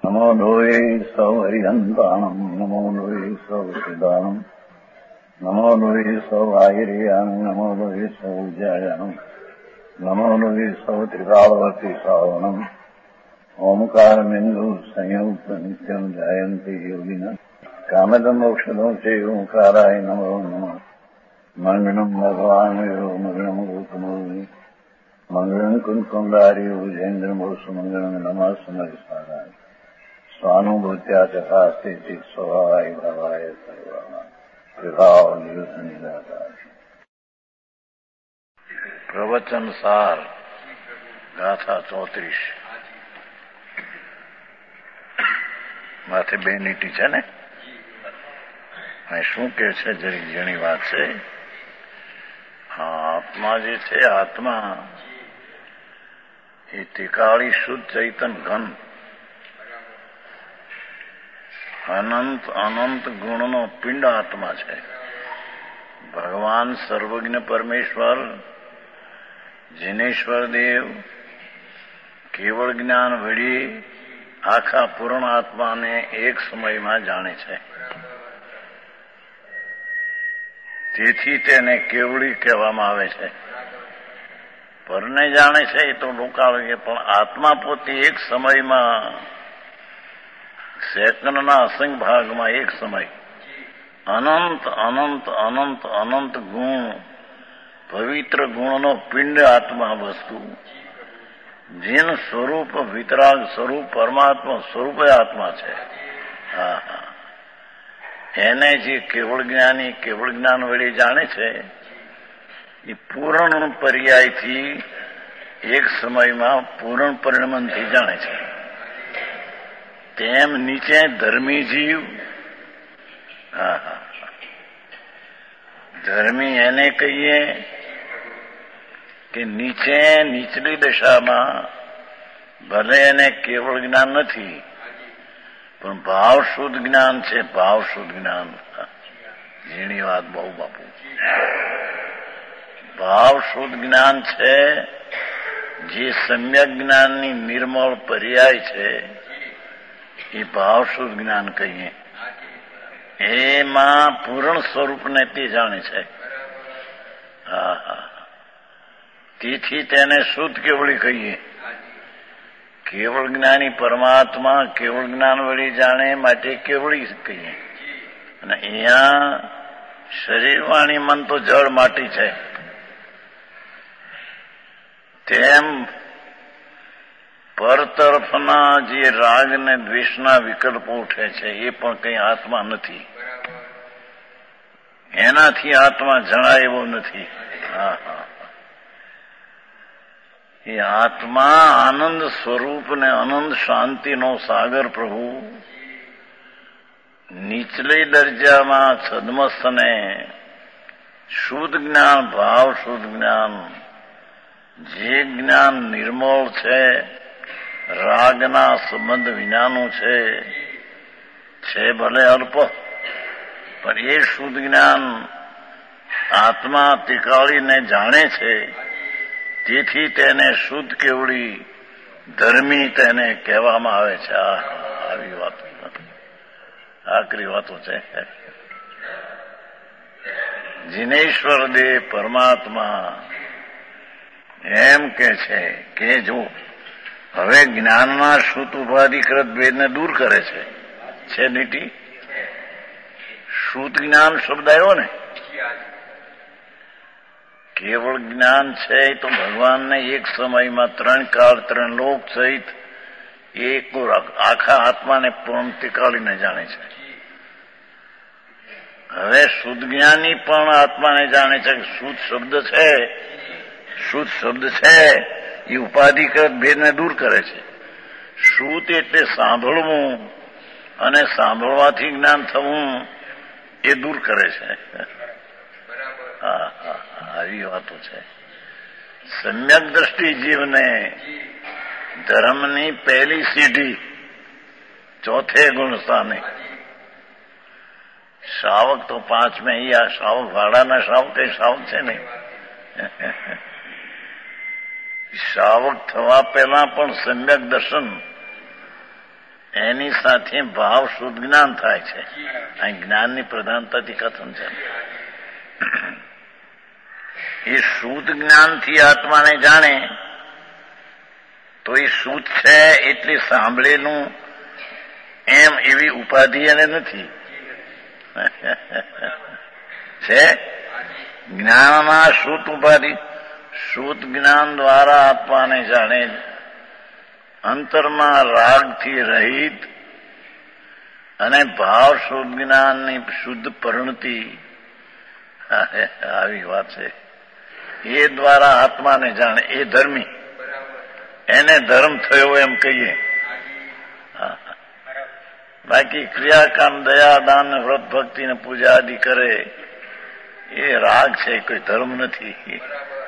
નમો લોહે સૌ હરિહંતાણમ નમો લોહે સૌ સિદ્ધાણમ નમો લોહે સૌ આયર્યાણમ નમો લોહે સૌ ઉજાયાણમ નમો લોહે સૌ ત્રિકાળવર્તી શ્રાવણમ ઓમકારમિંદુ સંયુક્ત નિત્યમ જાયંતી યોગિના કામદમ ઔષધો છે ઓંકારાય નમો નમઃ મંગળમ ભગવાન મંગળમ ગોતમોહિ મંગળમ કુંકુંડારી ઉજેન્દ્રમોષ મંગળમ નમઃ સમરિસારાય સ્વાનુભૂત્યા ચકાસ્તે સ્વભાવાય ભાવાય સર્વા વિભાવ નિદાતા. પ્રવચન સાર ગાથા 34 માથે 2 લીટી છે ને. શું કે છે? જરી ઘણી વાત છે. આત્મા જે છે, આત્મા એ તિકાળી શુદ્ધ ચૈતન ઘન અનંત અનંત ગુણનો પિંડ આત્મા છે. ભગવાન સર્વજ્ઞ પરમેશ્વર જીનેશ્વર દેવ કેવળ જ્ઞાન વળી આખા પૂર્ણ આત્માને એક સમયમાં જાણે છે. તેથી તેને કેવળી કહેવામાં આવે છે. પરને જાણે છે એ તો લોકાળીએ, પણ આત્મા પોતે એક સમયમાં સેકન્ડના અસંખ્ય ભાગમાં એક સમય અનંત અનંત અનંત અનંત ગુણ પવિત્ર ગુણનો પિંડ આત્મા વસ્તુ જીન સ્વરૂપ વિતરાગ સ્વરૂપ પરમાત્મા સ્વરૂપ આત્મા છે. એને જે કેવળ જ્ઞાની કેવળ જ્ઞાન વળી જાણે છે એ પૂર્ણ પર્યાયથી એક સમયમાં પૂર્ણ પરિણમનથી જાણે છે. તેમ નીચે ધર્મી જીવ, ધર્મી એને કહીએ કે નીચે નીચલી દશામાં ભલે એને કેવળ જ્ઞાન નથી પણ ભાવ શુદ્ધ જ્ઞાન છે. ભાવ શુદ્ધ જ્ઞાન ઝીણી વાત બહુ બાપુ. ભાવ શુદ્ધ જ્ઞાન છે જે સમ્યક જ્ઞાનની નિર્મળ પર્યાય છે એ ભાવ શુદ્ધ જ્ઞાન કહીએ. એમાં પૂર્ણ સ્વરૂપને તે જાણે છે. તેથી તેને શુદ્ધ કેવળી કહીએ. કેવળ જ્ઞાની પરમાત્મા કેવળ જ્ઞાન વળી જાણે માટે કેવળી કહીએ. અને અહીંયા શરીર વાણી મન તો જળ માટી છે. તેમ પર તરફના જે રાગ ને દ્વેષના વિકલ્પો ઉઠે છે એ પણ કંઈ આત્મા નથી. એનાથી આત્મા જણાય એવો નથી. એ આત્મા આનંદ સ્વરૂપ ને અનંત શાંતિનો સાગર પ્રભુ નીચલે દરજામાં છદ્મસ્થને શુદ્ધ જ્ઞાન ભાવ શુદ્ધ જ્ઞાન જે જ્ઞાન નિર્મળ છે, રાગના સંબંધ વિનાનું છે ભલે અલ્પ, પણ એ શુદ્ધ જ્ઞાન આત્મા તિકાળીને જાણે છે. તેથી તેને શુદ્ધ કેવળી ધર્મી તેને કહેવામાં આવે છે. આવી વાતો આકરી વાતો છે. જીનેશ્વર દેવ પરમાત્મા એમ કે છે કે જો હવે જ્ઞાનના શુદ્ધ ઉપાધિકૃત ભેદને દૂર કરે છે નીતિ. શુદ્ધ જ્ઞાન શબ્દ આવ્યો ને, કેવળ જ્ઞાન છે તો ભગવાનને એક સમયમાં 3 કાળ 3 લોક સહિત એક આખા આત્માને પૂર્ણ તિકાળીને જાણે છે. હવે શુદ્ધ જ્ઞાની પણ આત્માને જાણે છે કે શુદ્ધ શબ્દ છે એ ઉપાધિકૃત ભેદને દૂર કરે છે. શુદ્ધ એટલે સાંભળવું અને સાંભળવાથી જ્ઞાન થવું એ દૂર કરે છે. આવી વાતો છે. સમ્યક દ્રષ્ટિ જીવને ધર્મની પહેલી સીઢી ચોથે ગુણ સ્થાને. શ્રાવક તો 5મે. આ શ્રાવક ભાડાના શ્રાવક કઈ શ્રાવક છે નહીં. શ્રાવક થવા પહેલા પણ સમ્યક દર્શન એની સાથે ભાવ શુદ્ધ જ્ઞાન થાય છે. અહીં જ્ઞાનની પ્રધાનતાથી કથન છે. એ શુદ્ધ જ્ઞાનથી આત્માને જાણે તો એ શુદ્ધ છે એટલે સાંભળેલું એમ એવી ઉપાધિ એને નથી. છે જ્ઞાનમાં શુદ્ધ ઉપાધિ. શુદ્ધ જ્ઞાન દ્વારા આત્માને જાણે, અંતરમાં રાગથી રહિત અને ભાવ શુદ્ધ જ્ઞાનની શુદ્ધ પરિણતિ. આવી વાત છે. એ દ્વારા આત્માને જાણે એ ધર્મી, એને ધર્મ થયો એમ કહીએ. બાકી ક્રિયાકામ દયા દાન વ્રત ભક્તિ ને પૂજા આદિ કરે એ રાગ છે, કોઈ ધર્મ નથી.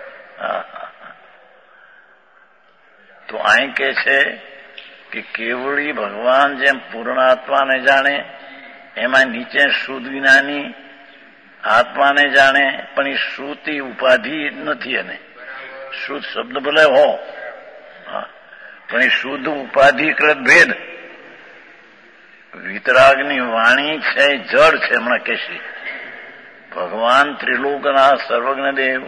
તો અહીં કે છે કે કેવળી ભગવાન જેમ પૂર્ણ આત્માને જાણે એમાં નીચે શુદ્ધ જ્ઞાની આત્માને જાણે, પણ એ શ્રુતિ ઉપાધિ નથી. એને શુદ્ધ શબ્દ ભલે હો, પણ એ શુદ્ધ ઉપાધિકૃત ભેદ. વિતરાગની વાણી છે જડ છે. હમણાં કહેશી ભગવાન ત્રિલોકના સર્વજ્ઞ દેવ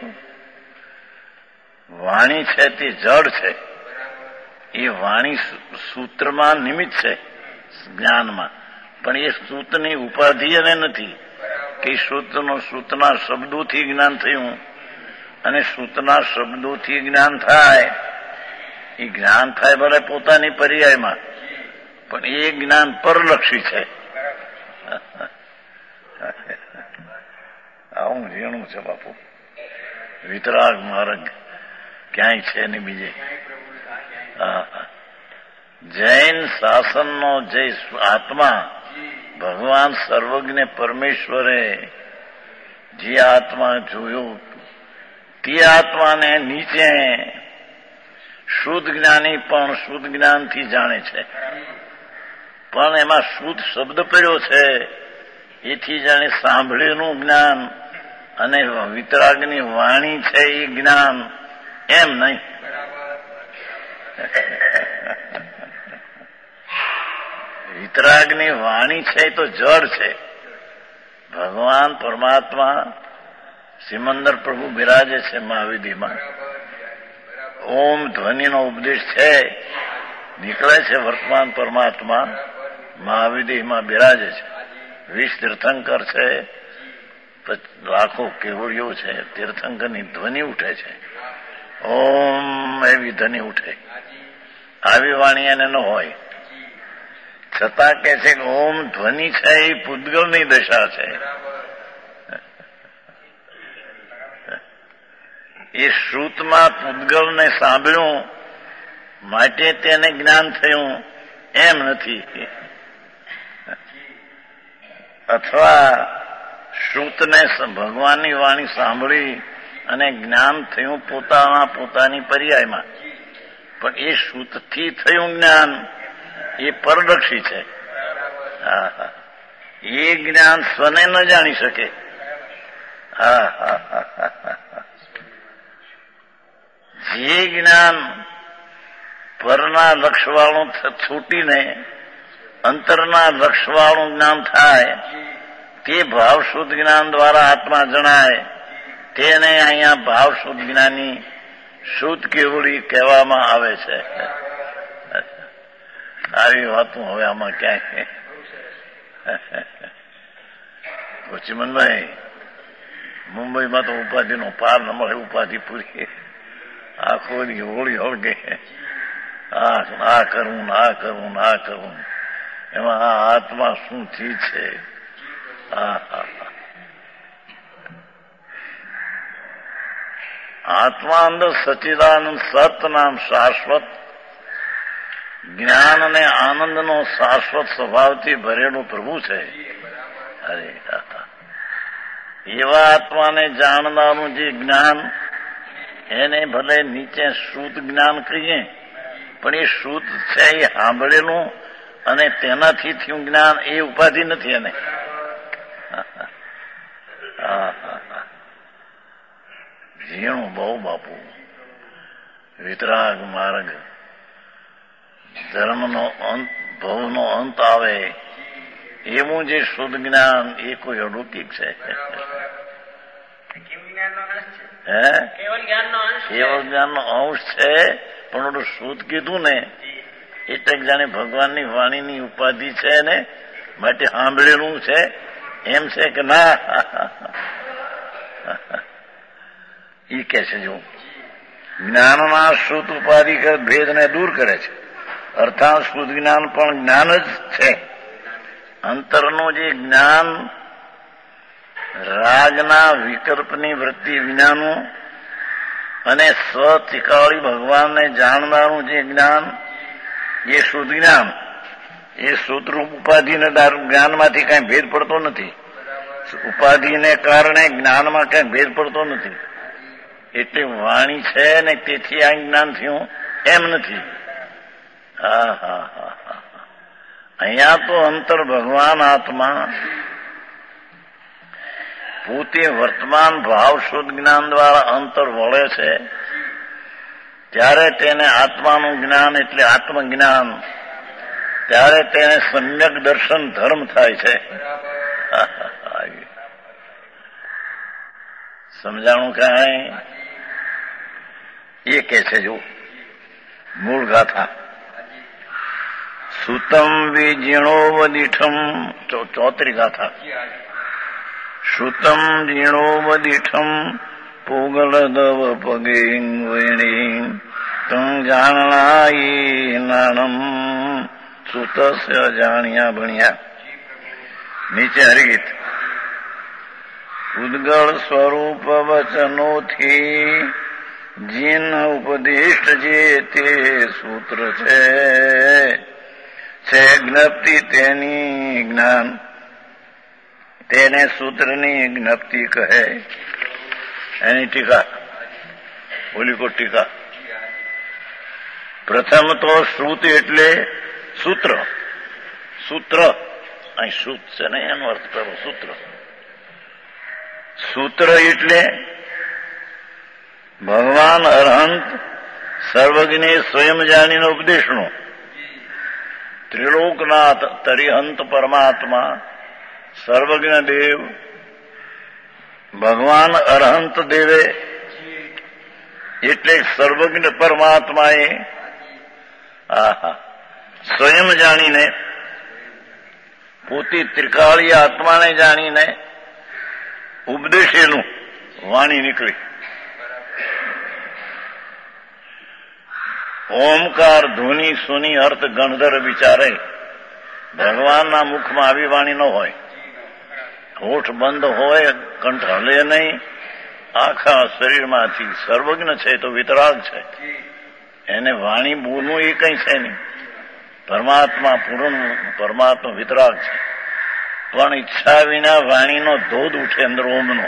વાણી છે તે જડ છે. એ વાણી સૂત્રમાં નિમિત્ત છે જ્ઞાનમાં, પણ એ સૂતની ઉપાધિ એને નથી કે સૂતના શબ્દોથી જ્ઞાન થયું, અને સૂતના શબ્દોથી જ્ઞાન થાય. એ જ્ઞાન થાય ભલે પોતાની પર્યાયમાં, પણ એ જ્ઞાન પરલક્ષી છે. આવું ઝીણું છે બાપુ. વિતરાગ માર્ગ ક્યાંય છે નહીં બીજે. જૈન શાસનનો જે આત્મા ભગવાન સર્વજ્ઞ પરમેશ્વરે જે આત્મા જોયો તે આત્માને નીચે શુદ્ધ જ્ઞાની પણ શુદ્ધ જ્ઞાનથી જાણે છે. પણ એમાં શુદ્ધ શબ્દ પડ્યો છે, એથી જાણે સાંભળેલું જ્ઞાન અને વિતરાગની વાણી છે એ જ્ઞાન એમ નહીં. વિતરાગની વાણી છે તો જડ છે. ભગવાન પરમાત્મા સિમંદર પ્રભુ બિરાજે છે મહાવિધિમાં. ઓમ ધ્વનિનો ઉપદેશ છે, નીકળે છે વર્તમાન પરમાત્મા મહાવિધિમાં બિરાજે છે. 20 તીર્થંકર છે, લાખો કેવડીઓ છે. તીર્થંકરની ધ્વનિ ઉઠે છે. ઓમ એવી ધ્વનિ ઉઠે. આવી વાણી એને ન હોય છતાં કે છે કે ઓમ ધ્વનિ છે એ પૂતગલની દશા છે. એ શ્રુતમાં પૂતગલને સાંભળ્યું માટે તેને જ્ઞાન થયું એમ નથી. અથવા શ્રુતને ભગવાનની વાણી સાંભળી અને જ્ઞાન થયું પોતાની પર્યાયમાં, પણ એ શ્રુતથી થયું જ્ઞાન એ પરલક્ષી છે. એ જ્ઞાન સ્વને ન જાણી શકે. જે જ્ઞાન પરના લક્ષવાળું છૂટીને અંતરના લક્ષવાળું જ્ઞાન થાય તે ભાવ શુદ્ધ જ્ઞાન દ્વારા આત્મા જણાય, તેને અહીંયા ભાવ શુદ્ધ જ્ઞાની શુદ્ધ કેવળી કહેવામાં આવે છે. આવી વાતો હવે આમાં ક્યાંય. ચિમનભાઈ, મુંબઈમાં તો ઉપાધિનો પાર ન મળે. ઉપાધિ પૂરી આખો હોળી હળગે. આ કરવું આ કરવું આ કરવું, એમાં આ આત્મા શું ચીજ છે. આત્મા અંદર સચ્ચિદાનંદ સત નામ શાશ્વત જ્ઞાન અને આનંદનો શાશ્વત સ્વભાવથી ભરેલું પ્રભુ છે. અરે એવા આત્માને જાણનારું જે જ્ઞાન, એને ભલે નીચે શુદ્ધ જ્ઞાન કહીએ, પણ એ શુદ્ધ છે એ સાંભળેલું અને તેનાથી થયું જ્ઞાન એ ઉપાધિ નથી એને. ઝીણું બહુ બાપુ. વિતરાગ માર્ગ ધર્મનો અંત ભવનો અંત આવે એવું જે શુદ્ધ જ્ઞાન એ કોઈ અલૌકિક છે. કેવળ જ્ઞાનનો અંશ છે, પણ ઓલું શુદ્ધ કીધું ને એટલે જાણે ભગવાનની વાણીની ઉપાધિ છે ને માટે સાંભળેલું છે એમ છે કે ના? એ કે છે જો જ્ઞાનના શુદ્ધ ઉપાધિ ભેદને દૂર કરે છે. અર્થાત શુદ્ધ જ્ઞાન પણ જ્ઞાન જ છે. અંતરનું જે જ્ઞાન રાગના વિકલ્પની વૃત્તિ વિનાનું અને સ્વતિકાળી ભગવાનને જાણનારું જે જ્ઞાન એ શુદ્ધ જ્ઞાન એ સૂત્રરૂપ ઉપાધિને જ્ઞાનમાંથી કઈ ભેદ પડતો નથી. ઉપાધિને કારણે જ્ઞાનમાં કઈ ભેદ પડતો નથી. એટલે વાણી છે ને તેથી આ જ્ઞાન થયું એમ નથી. હા હા હા હા. અહીંયા તો અંતર ભગવાન આત્મા પોતે વર્તમાન ભાવ શુદ્ધ જ્ઞાન દ્વારા અંતર વળે છે ત્યારે તેને આત્માનું જ્ઞાન એટલે આત્મજ્ઞાન, ત્યારે તેને સમ્યક દર્શન ધર્મ થાય છે. સમજાણું કાંઈ? એ કે છે જો મૂળ ગાથા સુતમ વિજીર્ણોવદીઠમ, 34 ગાથા. સુતમ જીર્ણોવદીઠમ પૂગલદવ પગેં વૈણી તં જાણનાઈ નાણમ સુતસ્ય જાણ્યા ભણ્યા. નીચે હરિગીત. ઉદ્ગળ સ્વરૂપ વચનોથી જીન ઉપદિષ્ટ જે તે સૂત્ર છે જ્ઞપ્તિ તેની જ્ઞાન, તેને સૂત્રની જ્ઞપ્તિ કહે. એની ટીકા બોલી કો ટીકા. પ્રથમ તો શ્રુત એટલે સૂત્ર. સૂત્ર અહીં શ્રુત છે ને એનો અર્થ કરો સૂત્ર. સૂત્ર એટલે ભગવાન અરહંત સર્વજ્ઞ સ્વયં જાણીને ઉપદેશનો. ત્રિલોકનાથ તરિહંત પરમાત્મા સર્વજ્ઞ દેવ ભગવાન અરહંત દેવે એટલે સર્વજ્ઞ પરમાત્માએ સ્વયં જાણીને પોતે ત્રિકાળી આત્માને જાણીને ઉપદેશેલું વાણી નીકળી. ઓમકાર ધ્વનિ સુની અર્થ ગણધર વિચારે. ભગવાનના મુખમાં આવી વાણી ન હોય, હોઠ બંધ હોય, કંઠ હલે નહીં, આખા શરીરમાંથી સર્વજ્ઞ છે તો વિતરાગ છે, એને વાણી બોલવું એ કઈ છે નહીં. પરમાત્મા પૂર્ણ પરમાત્મા વિતરાગ છે, પણ ઈચ્છા વિના વાણીનો ધોધ ઉઠે અંદર ઓમનો.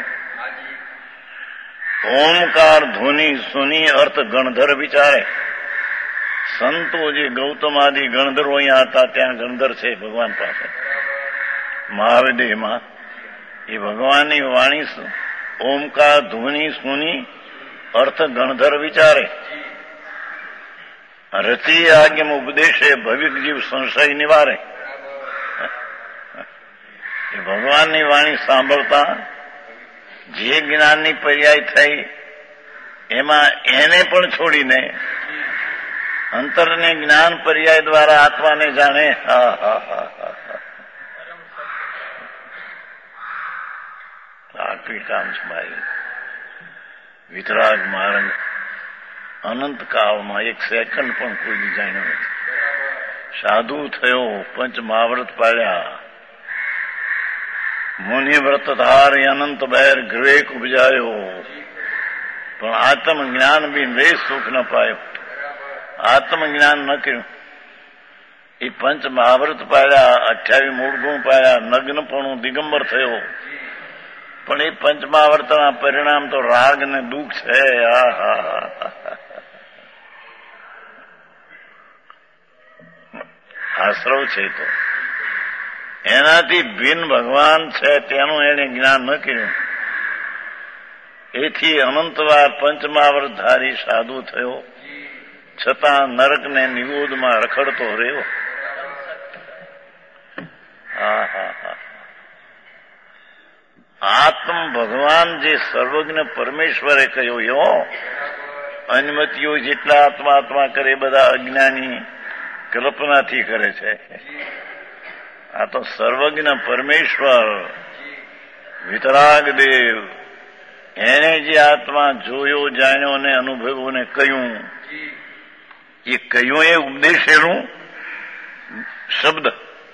ઓમકાર ધ્વનિ સુની અર્થ ગણધર વિચારે. સંતો જે ગૌતમ આદિ ગણધરો અહીંયા હતા ત્યાં ગણધર છે ભગવાન પાસે મહાવિદેહમાં. એ ભગવાનની વાણી ઓમકાર ધ્વનિ સુની અર્થ ગણધર વિચારે. રચી આજ્ઞમ ઉપદેશે ભવિક જીવ સંશય નિવારે. એ ભગવાનની વાણી સાંભળતા જે જ્ઞાનની પર્યાય થઈ એમાં એને પણ છોડીને અંતરને જ્ઞાન પર્યાય દ્વારા આત્માને જાણે. આટલી કામ છે ભાઈ. વિતરાગ માર્ગ અનંત કાળમાં એક સેકન્ડ પણ કોઈ જાણ્યો નથી. સાધુ થયો, પંચ મહાવ્રત પાડ્યા, મુનિ વ્રત ધાર અનંત બહેર ગ્રેક ઉપજાયો, પણ આત્મજ્ઞાન બી રે સુખ ન પાયો. આત્મજ્ઞાન ન કર્યું. એ પંચ મહાવ્રત પાડ્યા, 28 મૂળ ગુણ પાડ્યા, નગ્નપણું દિગંબર થયો, પણ એ પંચ મહાવ્રતના પરિણામ તો રાગ ને દુઃખ છે. આશ્રવ છે તો એનાથી ભિન્ન ભગવાન છે તેનું એને જ્ઞાન ન કર્યું. એથી અનંતવાર પંચમહાવ્રતધારી સાધુ થયો, છતાં નરકને નિગોદમાં રખડતો રહ્યો. હા હા હા. આત્મ ભગવાન જે સર્વજ્ઞ પરમેશ્વરે કહ્યું એવો અનુમતિઓ જેટલા આત્મા આત્મા કરે બધા અજ્ઞાની કલ્પનાથી કરે છે. આ તો સર્વજ્ઞ પરમેશ્વર વિતરાગ દેવ એને જે આત્મા જોયો જાણ્યો ને અનુભવ્યો ને કહ્યું એ કહ્યું એ ઉપદેશ એનું શબ્દ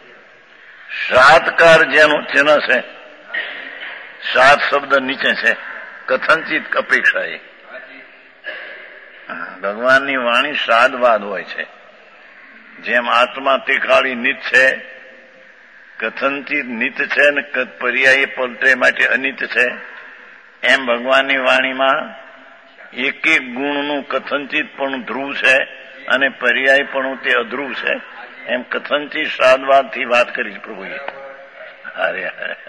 સાતકાર જેનું ચિહ્ન છે. સાત શબ્દ નીચે છે કથનચિત અપેક્ષા. એ ભગવાનની વાણી સાદવાદ હોય છે. જેમ આત્મા ત્રિકાળી નિત છે, કથનચિત નિત છે ને પર્યાય પલટે માટે અનિત છે, એમ ભગવાનની વાણીમાં એક એક ગુણનું કથનચિત પણ ધ્રુવ છે અને પર્યાય પણ તે અધ્રુવ છે. એમ કથનચિત સાદવાદથી વાત કરી પ્રભુએ. અરે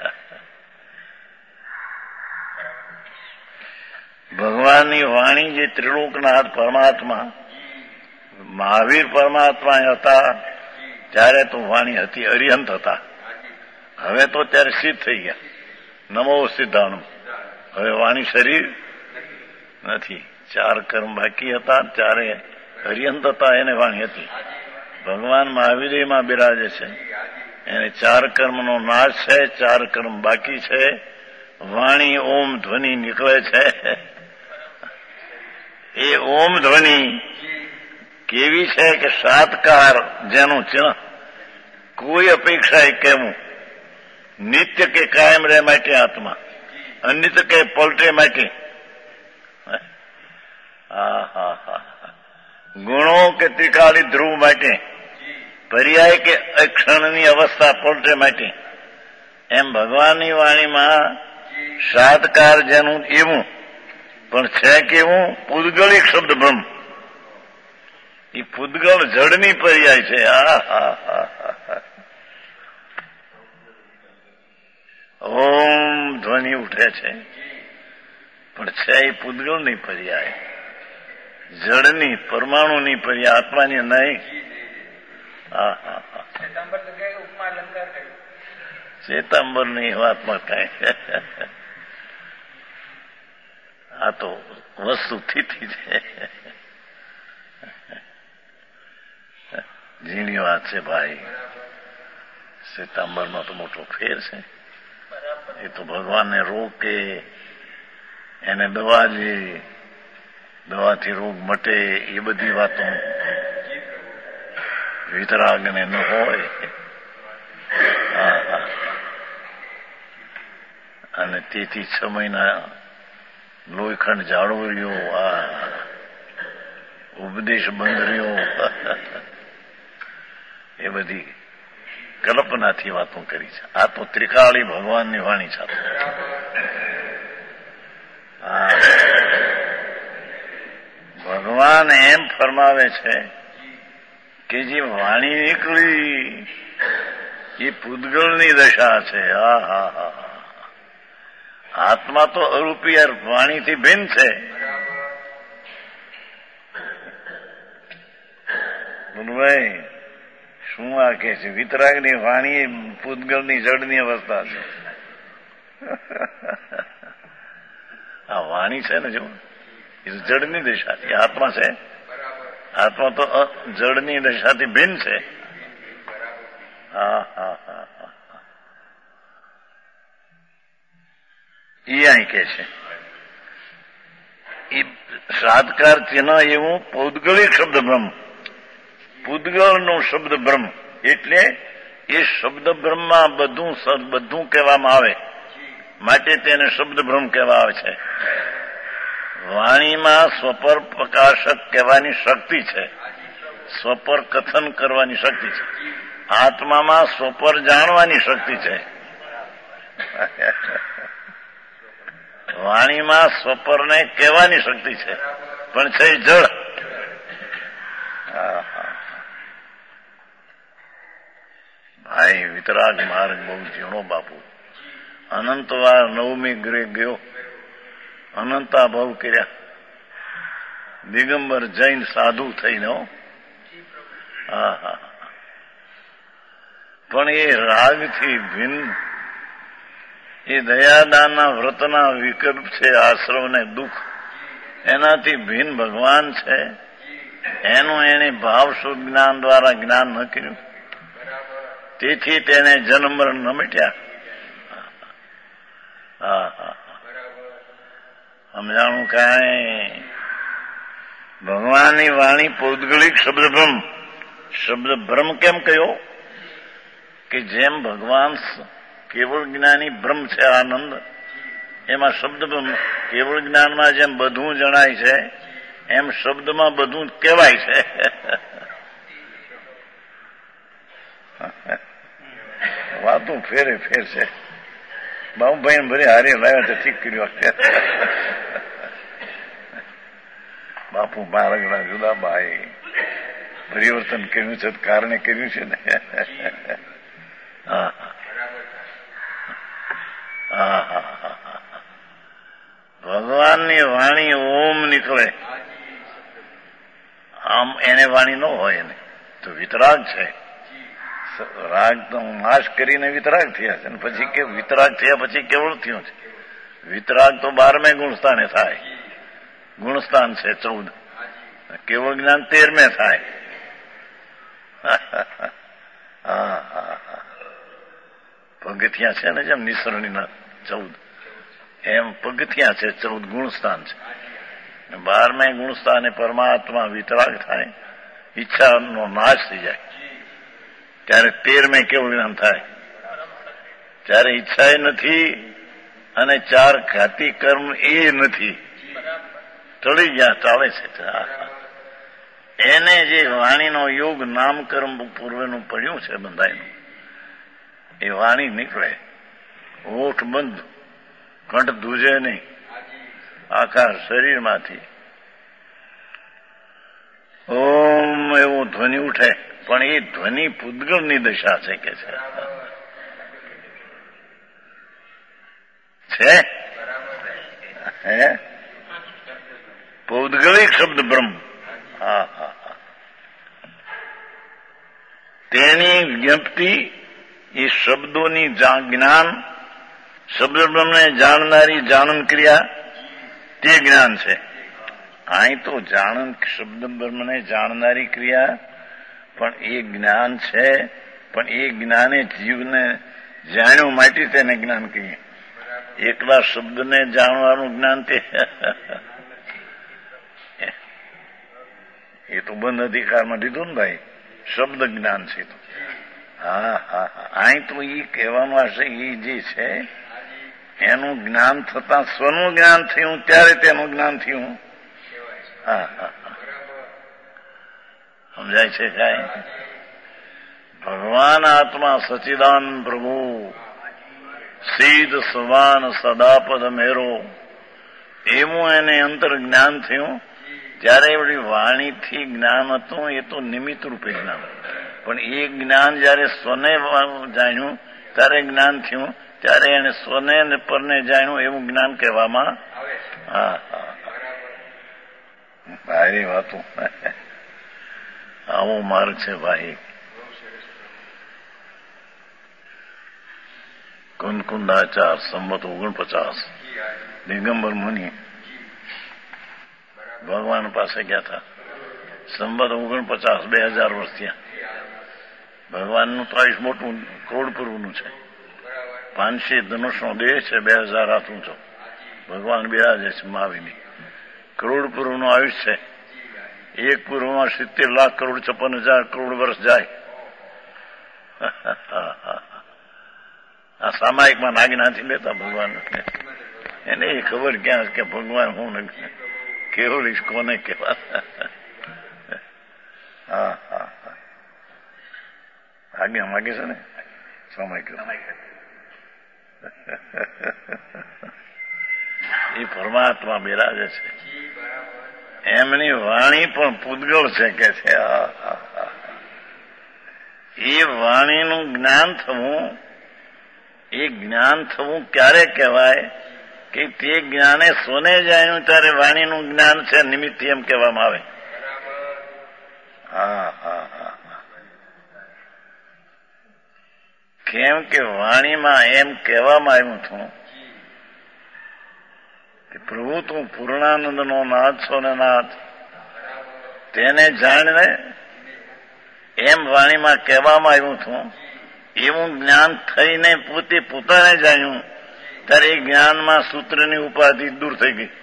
ભગવાનની વાણી જે ત્રિલોકનાથ પરમાત્મા મહાવીર પરમાત્મા હતા ત્યારે તો વાણી હતી, અરિહંત હતા. હવે તો ત્યારે સિદ્ધ થઈ ગયા. નમો સિદ્ધાણમ. હવે વાણી શરીર નથી. ચાર કર્મ બાકી હતા ત્યારે અરિહંત હતા, એને વાણી હતી. ભગવાન મહાવીરમાં બિરાજે છે, એને ચાર કર્મનો નાશ છે, ચાર કર્મ બાકી છે. વાણી ઓમ ધ્વનિ નીકળે છે. એ ઓમ ધ્વનિ કેવી છે કે સાતકાર જેનું ચિહ્ન કોઈ અપેક્ષા એ કહેવું નિત્ય કે કાયમ રહે માટે આત્મા, અનિત્ય કે પલટે માટે. હા હા હા. ગુણો કે ત્રિકાળી ધ્રુવ માટે, પર્યાય કે અક્ષણની અવસ્થા પલટે માટે. એમ ભગવાનની વાણીમાં સાતકાર જેનું એવું પણ છે કેવું પૂદગલિક શબ્દ બ્રહ્મ. એ પૂદગળ જળની પર્યાય છે. ઓમ ધ્વનિ ઉઠે છે પણ છે એ પૂદગળની પર્યાય, જળની પરમાણુની પર્યાય, આત્માની નહીં. ચેતાંબરની વાતમાં કઈ આ તો વસ્તુ સ્થિતિ છે. ઝીણી વાત છે ભાઈ. શ્વેતાંબરમાં તો મોટો ફેર છે. એ તો ભગવાનને રોકે, એને દવા લે, દવાથી રોગ મટે, એ બધી વાતો વિતરાગને ન હોય. અને તેથી 6 મહિના લોહીખંડ જાળવો રહ્યો, આ ઉપદેશ બંધ રહ્યો. એ બધી કલ્પનાથી વાતો કરી છે. આ તો ત્રિકાળી ભગવાનની વાણી સાથે. ભગવાન એમ ફરમાવે છે કે જે વાણી નીકળી એ પૂદગળની દશા છે. આત્મા તો અરૂપી વાણીથી ભિન્ન છે. ભાઈ શું આ કે છે? વિતરાગની વાણી પૂદગળની જળની અવસ્થા છે. આ વાણી છે ને જો એ જળની દિશાથી, આત્મા છે. આત્મા તો જળની દિશાથી ભિન્ન છે. એ અહીં કે છે એ સાદકાર ચિહ્ન એવું પૌદગલિક શબ્દ બ્રહ્મ, પૂદગળનો શબ્દ બ્રહ્મ. એટલે એ શબ્દ બ્રહ્મમાં બધું કહેવામાં આવે માટે તેને શબ્દ બ્રહ્મ કહેવા આવે છે. વાણીમાં સ્વપર પ્રકાશક કહેવાની શક્તિ છે, સ્વપર કથન કરવાની શક્તિ છે. આત્મામાં સ્વપર જાણવાની શક્તિ છે. વાણીમાં સ્વપરને કહેવાની શક્તિ છે પણ છે જળ. ભાઈ વિતરાગ માર્ગ બહુ ઝીણો બાપુ. અનંતવાર 9મી ગ્રહ ગયો, અનંતા ભાવ કર્યા, દિગંબર જૈન સાધુ થઈને. પણ એ રાગથી ભિન્ન, એ દયાદાનના વ્રતના વિકલ્પ છે, આશ્રવ ને દુઃખ, એનાથી ભિન્ન ભગવાન છે. એનું એને ભાવ શુદ્ધ જ્ઞાન દ્વારા જ્ઞાન ન કર્યું, તેથી તેને જન્મ મરણ ન મિટ્યા. સમજાણું કાંઈ? ભગવાનની વાણી પૌદ્ગલિક શબ્દ બ્રહ્મ. શબ્દ બ્રહ્મ કેમ કહ્યો? કે જેમ ભગવાન કેવળ જ્ઞાની બ્રહ્મ છે, આનંદ, એમાં શબ્દ બ્રહ્મ કેવળ જ્ઞાનમાં જેમ બધું જણાય છે, એમ શબ્દમાં બધું કહેવાય છે. વાતું ફેરે ફેર છે. બાબુભાઈ ભરી હારી લાવ્યા તો ઠીક કર્યું. બાપુ મારા જુદાભાઈ પરિવર્તન કર્યું છે, કારણે કર્યું છે ને. ભગવાનની વાણી ઓમ નીકળે, આમ એને વાણી ન હોય એને તો વિતરાગ છે. રાગ તો નાશ કરીને વિતરાગ થયા છે, પછી કે વિતરાગ થયા પછી કેવળ થયું છે. વિતરાગ તો 12મે ગુણસ્થાને થાય, ગુણસ્થાન છે 14, કેવળ જ્ઞાન 13મે થાય. પગથિયા છે ને, જેમ નિસરણીના 14, એમ પગથિયા છે 14 ગુણસ્થાન છે. 12મે ગુણસ્થાને પરમાત્મા વિતરાગ થાય, ઈચ્છાનો નાશ થઈ જાય, ત્યારે 13મે કેવળ જ્ઞાન થાય. ત્યારે ઈચ્છા નથી અને 4 ઘાતી કર્મ એ નથી, ટળી ગયા, ચાલે છે. એને જે વાણીનો યોગ નામકર્મ પૂર્વેનું પડ્યું છે બંધાયનું, એ વાણી નીકળે. ઓઠ બંધ, કંઠ ધૂજે નહીં, આખા શરીરમાંથી ઓમ એવો ધ્વનિ ઉઠે. પણ એ ધ્વનિ પૂદગળની દશા છે કે છે હે પૌદગલિક શબ્દ બ્રહ્મ. તેની જ્ઞપ્તિ એ શબ્દોની જ્ઞાન, શબ્દ બ્રહ્મને જાણનારી જાણન ક્રિયા, તે જ્ઞાન છે. અહીં તો જાણન શબ્દ બ્રહ્મને જાણનારી ક્રિયા પણ એ જ્ઞાન છે. પણ એ જ્ઞાને જીવને જાણ્યું માટે તેને જ્ઞાન કહીએ. એકલા શબ્દને જાણવાનું જ્ઞાન તે એ તો બંધ અધિકારમાં દીધું ને ભાઈ, શબ્દ જ્ઞાન છે. અહીં તો એ કહેવામાં હશે, એ જે છે એનું જ્ઞાન થતા સ્વનું જ્ઞાન થયું ત્યારે તેનું જ્ઞાન થયું. સમજાય છે કાંઈ? ભગવાન આત્મા સચિદાન પ્રભુ સીધ સવાન સદાપદ મેરો, એવું એને અંતર જ્ઞાન થયું. ત્યારે એવડી વાણીથી જ્ઞાન હતું, એ તો નિમિત્ત રૂપે જ્ઞાન. પણ એ જ્ઞાન જયારે સ્વને જાણ્યું ત્યારે જ્ઞાન થયું, ત્યારે એને સ્વને ને પરને જાણ્યું, એવું જ્ઞાન કહેવામાં. ભાઈ વાતો આવો માર્ગ છે ભાઈ. કુંદકુંદાચાર સંમત 49, દિગંબર મુનિ ભગવાન પાસે ગયા હતા. સંમત 49, 2000 વર્ષ થયા. ભગવાનનું તો આયુષ મોટું કરોડપૂર્વનું છે. 500 ધનુષનો દેહ છે, 2000 હાથ ઊંચો. ભગવાન બિરાજે છે મહાવીની. કરોડપૂર્વનું આયુષ છે. એક પૂર્વમાં 70 લાખ કરોડ 56,000 કરોડ વર્ષ જાય. આ સામાયિકમાં નાગીનાથી લેતા ભગવાન. એને એ ખબર ક્યાં કે ભગવાન હું કેવળ કોને કહેવા. આજ્ઞા માગે છે ને સામાયિક. એ પરમાત્મા બિરાજે છે. એમની વાણી પણ પૂદગળ છે કે છે. એ વાણીનું જ્ઞાન થવું, એ જ્ઞાન થવું ક્યારે કહેવાય કે તે જ્ઞાને સોને જાણ્યું ત્યારે વાણીનું જ્ઞાન છે નિમિત્ત, એમ કહેવામાં આવે. કેમ કે વાણીમાં એમ કહેવામાં આવ્યું હતું કે પ્રભુ તું પૂર્ણાનંદનો નાથ છો ને નાથ, તેને જાણને એમ વાણીમાં કહેવામાં આવ્યું હતું. એવું જ્ઞાન થઈને પોતે પોતાને જાણ્યું ત્યારે એ જ્ઞાનમાં સૂત્રની ઉપાધિ દૂર થઈ ગઈ.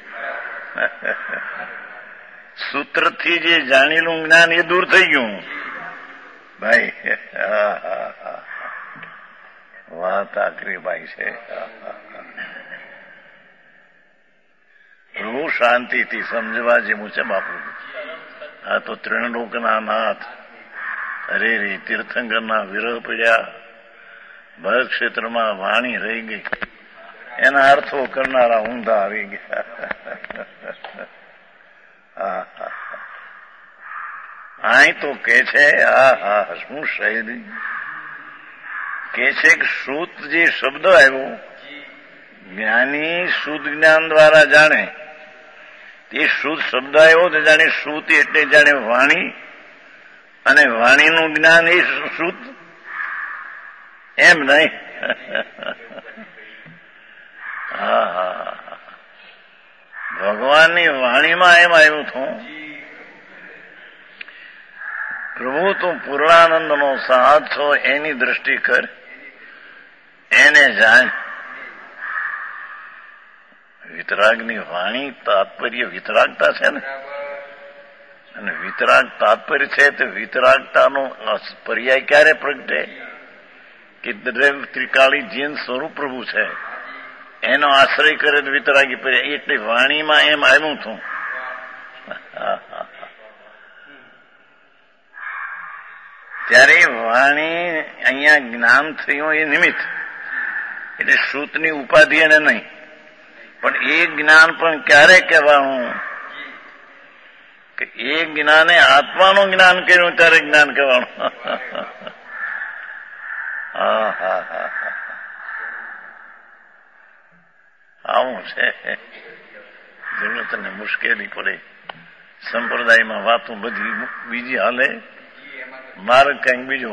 સૂત્રથી જે જાણેલું જ્ઞાન એ દૂર થઈ ગયું ભાઈ. વાત આકરી ભાઈ છે. પ્રભુ શાંતિથી સમજવા જેવું છે બાપુ. આ તો ત્રિણલોકના નાથ અરે રે તીર્થંકરના વિરહ પડ્યા, ભરત ક્ષેત્રમાં વાણી રહી ગઈ, એના અર્થો કરનારા ઊંધા આવી ગયા. અહીં તો કે છે શું શૈલી કે છે કે શ્રુત જે શબ્દ આવ્યો જ્ઞાની શુદ્ધ જ્ઞાન દ્વારા જાણે, તે શુદ્ધ શબ્દ આવ્યો તો જાણે શ્રુત એટલે જાણે વાણી, અને વાણીનું જ્ઞાન એ શુદ્ધ એમ નહીં. ભગવાનની વાણીમાં એમ આવ્યું હતું પ્રભુ તું પૂર્ણાનંદનો સાથ છો, એની દ્રષ્ટિ કર, એને જાણ. વિતરાગની વાણી તાત્પર્ય વિતરાગતા છે ને, અને વિતરાગ તાત્પર્ય છે તો વિતરાગતાનો પર્યાય ક્યારે પ્રગટે કે ત્રિકાળી જીન સ્વરૂપ પ્રભુ છે, એનો આશ્રય કરે તો વિતરાગી પર્યાય. એટલે વાણીમાં એમ આવ્યું હતું. ત્યારે વાણી અહીંયા જ્ઞાન થયું એ નિમિત્ત, એટલે શ્રુતની ઉપાધિ એને નહીં, પણ એ જ્ઞાન પણ ક્યારે કહેવાનું કે એ જ્ઞાને આત્માનું જ્ઞાન કર્યું ત્યારે જ્ઞાન કહેવાનું. આવું છે. જગતને મુશ્કેલી પડે, સંપ્રદાયમાં વાતો બધી બીજી હાલે, માર્ગ કંઈક બીજો.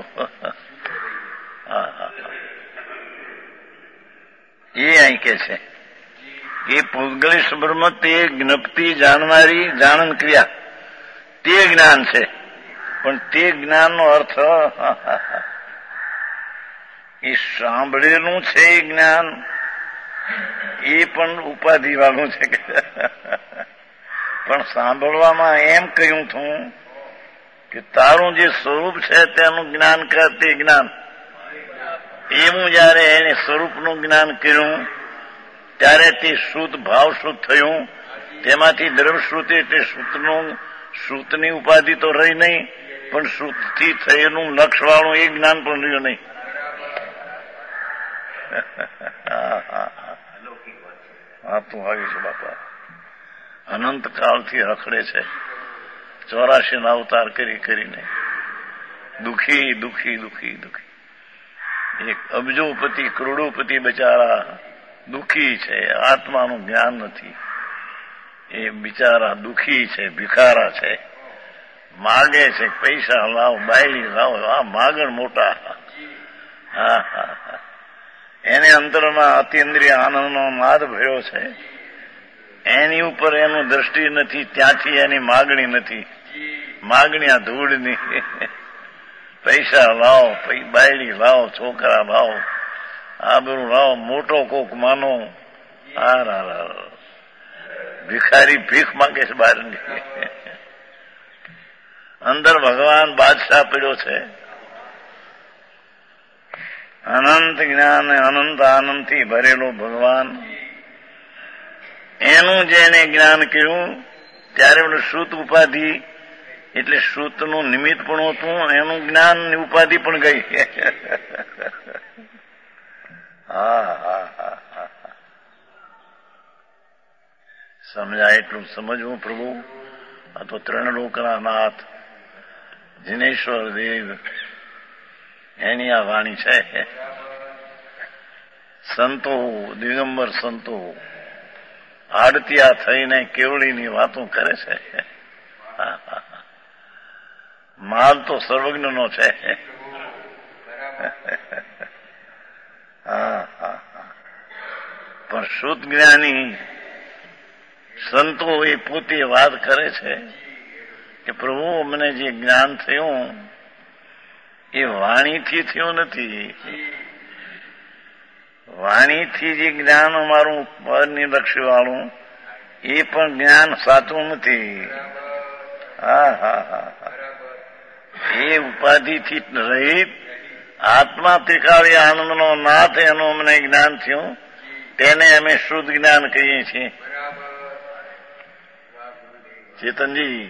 એ અહીં કે છે એ પૂતગલિશ બ્રહ્મ તે જ્ઞપ્તિ જાણનારી જાણન ક્રિયા તે જ્ઞાન છે, પણ તે જ્ઞાનનો અર્થ એ સાંભળેલું છે એ જ્ઞાન એ પણ ઉપાધિ વાળું છે. પણ સાંભળવામાં એમ કહ્યું હતું કે તારું જે સ્વરૂપ છે તેનું જ્ઞાન કર, તે જ્ઞાન. એવું જયારે એને સ્વરૂપનું જ્ઞાન કર્યું ત્યારે તે શુદ્ધ ભાવ શુદ્ધ થયું, તેમાંથી દ્રવ્યશ્રુતિ એટલે શ્રુતની ઉપાધિ તો રહી નહીં, પણ શ્રુતથી થયેલું લક્ષવાળું એ જ્ઞાન પણ રહ્યું નહીં. વાતું આવી છે બાપા. અનંત કાળથી રખડે છે, 84 ના અવતાર કરી કરીને દુખી દુખી દુખી દુખી. એક અબજોપતિ કરોડોપતિ બિચારા દુખી છે, આત્માનું જ્ઞાન નથી. એ બિચારા દુખી છે, ભિખારા છે, માગે છે પૈસા લાવો, બાયડી લાવો. આ માગણ મોટા. એને અંતરમાં અતિન્દ્રિય આનંદનો નાદ ભર્યો છે, એની ઉપર એનું દ્રષ્ટિ નથી, ત્યાંથી એની માગણી નથી. માગણી આ ધૂળની. પૈસા લાવો, બાયડી લાવો, છોકરા લાવો, આ બધું લાવો, મોટો કોક માનો. ભિખારી ભીખ માંગે છે બહારની. અંદર ભગવાન બાદશાહ પડ્યો છે, અનંત જ્ઞાન અનંત આનંદથી ભરેલો ભગવાન. એનું જેને જ્ઞાન કર્યું ત્યારે શ્રુત ઉપાધિ એટલે શ્રુતનું નિમિત્ત પણ હતું, એનું જ્ઞાન ઉપાધિ પણ ગઈ. સમજાય એટલું સમજવું પ્રભુ. આ તો ત્રણલોકના નાથ જિનેશ્વર દેવ એની આ વાણી છે. સંતો દિગંબર સંતો આડતિયા થઈને કેવડીની વાતો કરે છે. માલ તો સર્વજ્ઞનો છે. હા હા હા. પણ શુદ્ધ જ્ઞાની સંતો એ પોતે વાત કરે છે કે પ્રભુ મને જે જ્ઞાન થયું એ વાણીથી થયું નથી. વાણીથી જે જ્ઞાન અમારું અનિલક્ષી વાળું એ પણ જ્ઞાન સાચું નથી. હા હા હા. એ ઉપાધિથી રહિત આત્મા ત્રિકાળી આનંદનો નાથ એનું અમને જ્ઞાન થયું, તેને અમે શુદ્ધ જ્ઞાન કહીએ છીએ. ચેતનજી,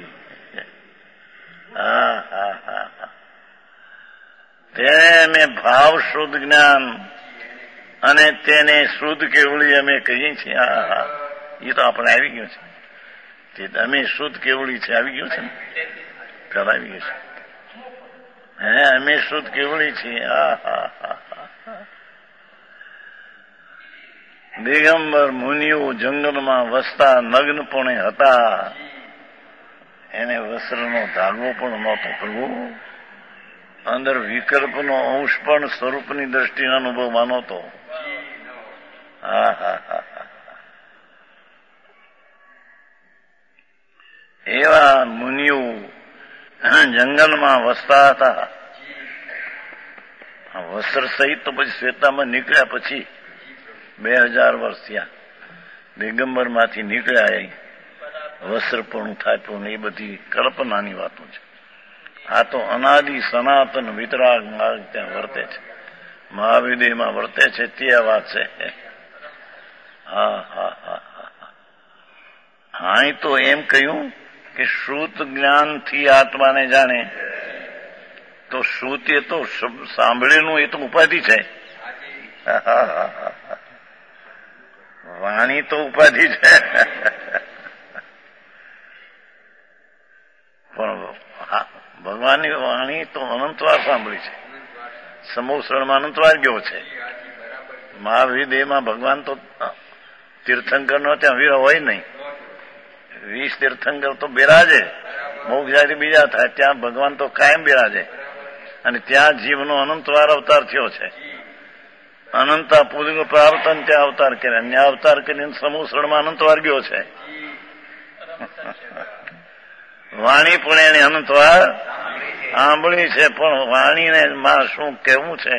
હા હા હા હા. તેને અમે ભાવ શુદ્ધ જ્ઞાન અને તેને શુદ્ધ કેવળી અમે કહીએ છીએ. હા હા, એ તો આપણે આવી ગયું છે. અમે શુદ્ધ કેવળી છે, આવી ગયું છે ને, પેલા આવી ગયું છે. હે, અમે શુદ્ધ કેવળી છીએ. હા હા હા હા. દિગંબર મુનિઓ જંગલમાં વસતા નગ્નપણે હતા. એને વસ્ત્રનો ધાગો પણ નહોતો. પ્રભુ અંદર વિકલ્પનો અંશ પણ સ્વરૂપની દ્રષ્ટિનો અનુભવમાં નહોતો. હા હા હા. એવા મુનિઓ જંગલમાં વસતા હતા. વસ્ત્ર સહિત તો પછી શ્વેતામાં નીકળ્યા પછી 2000 વર્ષ થયા. દિગંબરમાંથી નીકળ્યા વસ્ત્ર પણ થાપ્યું, એ બધી કલ્પનાની વાતો છે. આ તો અનાદિ સનાતન વિતરાગ માર્ગ ત્યાં વર્તે છે, મહાવિદેમાં વર્તે છે, તે વાત છે. હા હા હા હા. હા, તો એમ કહ્યું કે શ્રુત જ્ઞાનથી આત્માને જાણે. તો શ્રુત એ તો સાંભળેલું, એ તો ઉપાધિ છે. વાણી તો ઉપાધિ છે. પણ ભગવાનની વાણી તો અનંતવાર સાંભળી છે. સમોસરણમાં અનંતવાર ગયો છે. મહાવિદેહમાં ભગવાન તો તીર્થંકર નો ત્યાં વીર હોય નહીં. 20 તીર્થંકર તો બિરાજે, મોક્ષ બીજા થાય, ત્યાં ભગવાન તો કાયમ બિરાજે. અને ત્યાં જીવનો અનંતવાર અવતાર થયો છે. અનંતા પૂર્વ પ્રાર્થન ત્યાં અવતાર કર્યા, અન્ય અવતાર કરીને સમૂહમાં અનંતવાર ગયો છે. વાણી પણ એને અનંતવાર સાંભળી છે. પણ વાણીને માં શું કહેવું છે,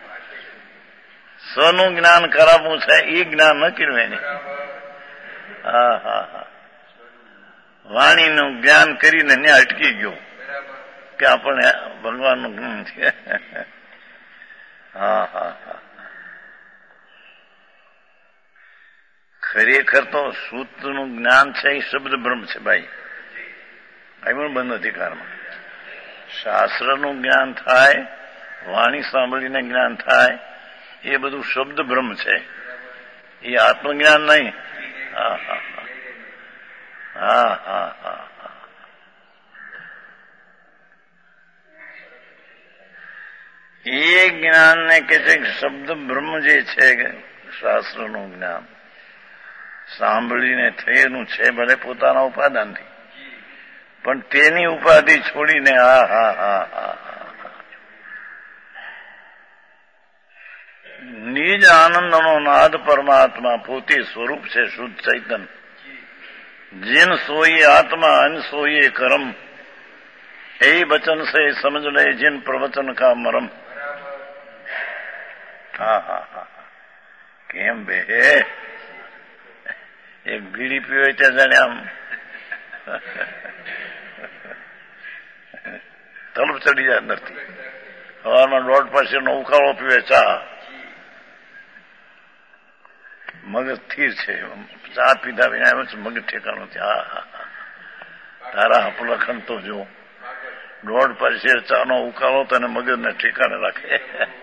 સ્વનું જ્ઞાન કરાવવું છે, એ જ્ઞાન ન કર્યું એને. હા હા હા. વાણીનું જ્ઞાન કરીને ત્યાં અટકી ગયો કે આપણે ભગવાનનું જ્ઞાન છે. હા હા હા. ખરેખર તો સૂત્રનું જ્ઞાન છે એ શબ્દ બ્રહ્મ છે ભાઈ. અહીં બંધ અધિકારમાં શાસ્ત્રનું જ્ઞાન થાય, વાણી સાંભળીને જ્ઞાન થાય, એ બધું શબ્દ બ્રહ્મ છે, એ આત્મજ્ઞાન નહીં. હા હા હા હા હા હા. એ જ્ઞાનને કે છે શબ્દ બ્રહ્મ જે છે, શાસ્ત્રનું જ્ઞાન સાંભળીને થયેલું છે, ભલે પોતાના ઉપાદાનથી, પણ તેની ઉપાધિ છોડીને હા હા હા હા નિજ આનંદનો નાદ પરમાત્મા પોતે સ્વરૂપ છે, શુદ્ધ ચૈતન્ય. जिन सोई आत्मा अन सोई कर्म, हे बचन से समझ ले जिन प्रवचन का मरम. હા હા હા. કેમ બે એક બીડી પીવે ત્યાં જાણે આમ તલબ ચડી જાય અંદરથી. સવારમાં 1.5 ઉકાળો પીવે, ચા, મગજ સ્થિર છે. ચા પીધા વિના એમ મગજ ઠેકાણું છે. હા હા હા. તારા હપલખંડ તો જો 1.5 ચાનો ઉકાળો તને મગજને ઠેકાણે રાખે.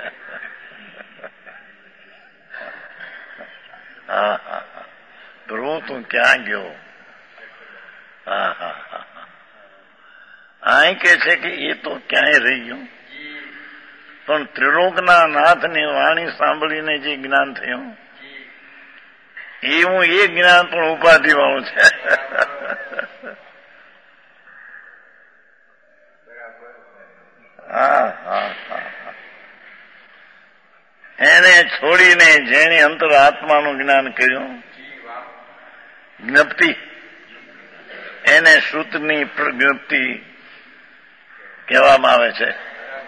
હા હા હા. પ્રભુ તું ક્યાં ગયો? હા હા હા. અહીં કે છે કે એ તો ક્યાંય રહી ગયું, પણ ત્રિલોકના નાથની વાણી સાંભળીને જે જ્ઞાન થયું એવું એ જ્ઞાન પણ ઉપાધિ વાળું છે. હા હા હા. એને છોડીને જેણે અંતર આત્માનું જ્ઞાન કર્યું, જ્ઞપ્તિ, એને શ્રુતની પ્રજ્ઞપ્તિ કહેવામાં આવે છે.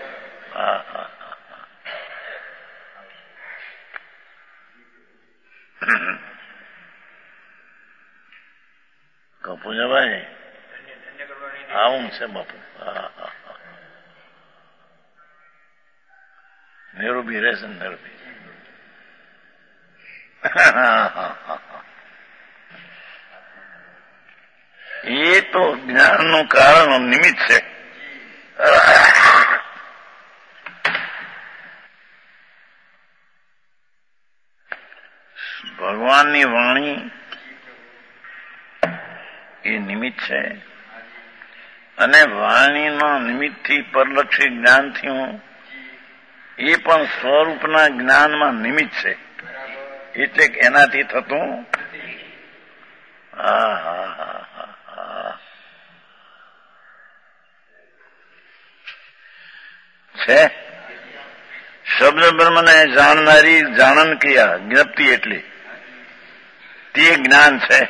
પૂજાભાઈ આવું છે બાપુ. નિરૂબી રહેશે ને નિરૂબી. એ તો જ્ઞાનનું કારણ નિમિત્ત છે. ભગવાનની વાણી એ નિમિત્ત છે અને વાણીના નિમિત્તથી પરલક્ષી જ્ઞાન થયું એ પણ સ્વરૂપના જ્ઞાનમાં નિમિત્ત છે. એટલે એનાથી થતું છે. શબ્દ બ્રહ્મને જાણનારી જાણન ક્રિયા જ્ઞપ્તિ એટલી તે જ્ઞાન છે.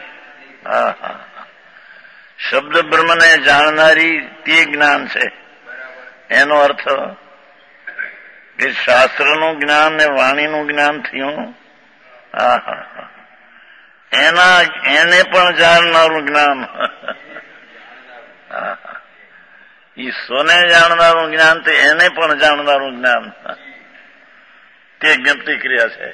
શબ્દ બ્રહ્મને જાણનારી તે જ્ઞાન છે. એનો અર્થ કે શાસ્ત્રનું જ્ઞાન ને વાણીનું જ્ઞાન થયું. એને પણ જાણનારું જ્ઞાન, ઈશ્વરને જાણનારું જ્ઞાન તે એને પણ જાણનારું જ્ઞાન, તે જ્ઞપ્તિ ક્રિયા છે.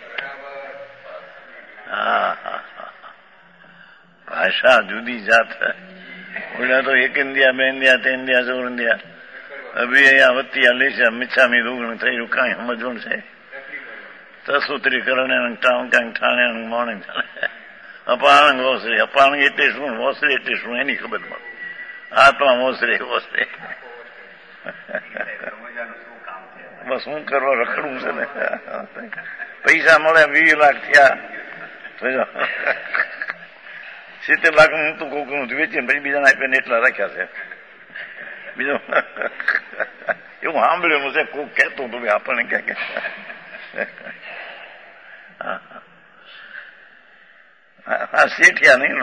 ભાષા જુદી જાત ઓલા તો એક ઇન્ડિયા, બે ઇન્ડિયા, તે ઇન્ડિયા, ચોર ઇન્ડિયા, અભી અહીંયા વત્તી અલીશા મિચ્છામી રૂગણ થયું. કાંઈ સમજવું છે? તસુત્રી કરણે ટાણ કાંઈક ઠાણે મોણે અપાણંગ વોસરે. અપાણંગ એટલે શું, વોસરે એટલે શું એની ખબર પડે. આત્મા વોસરે વોસરે. બસ શું કરવા રખડવું છે ને. પૈસા મળે 20 લાખ થયા, 70 લાખ હું તો કોકનું વેચીને પછી બીજાને આપીને એટલા રાખ્યા છે. બીજું એવું સાંભળ્યું છે, કોક કહેતું હતું આપણને ક્યાં શેઠિયા નહીં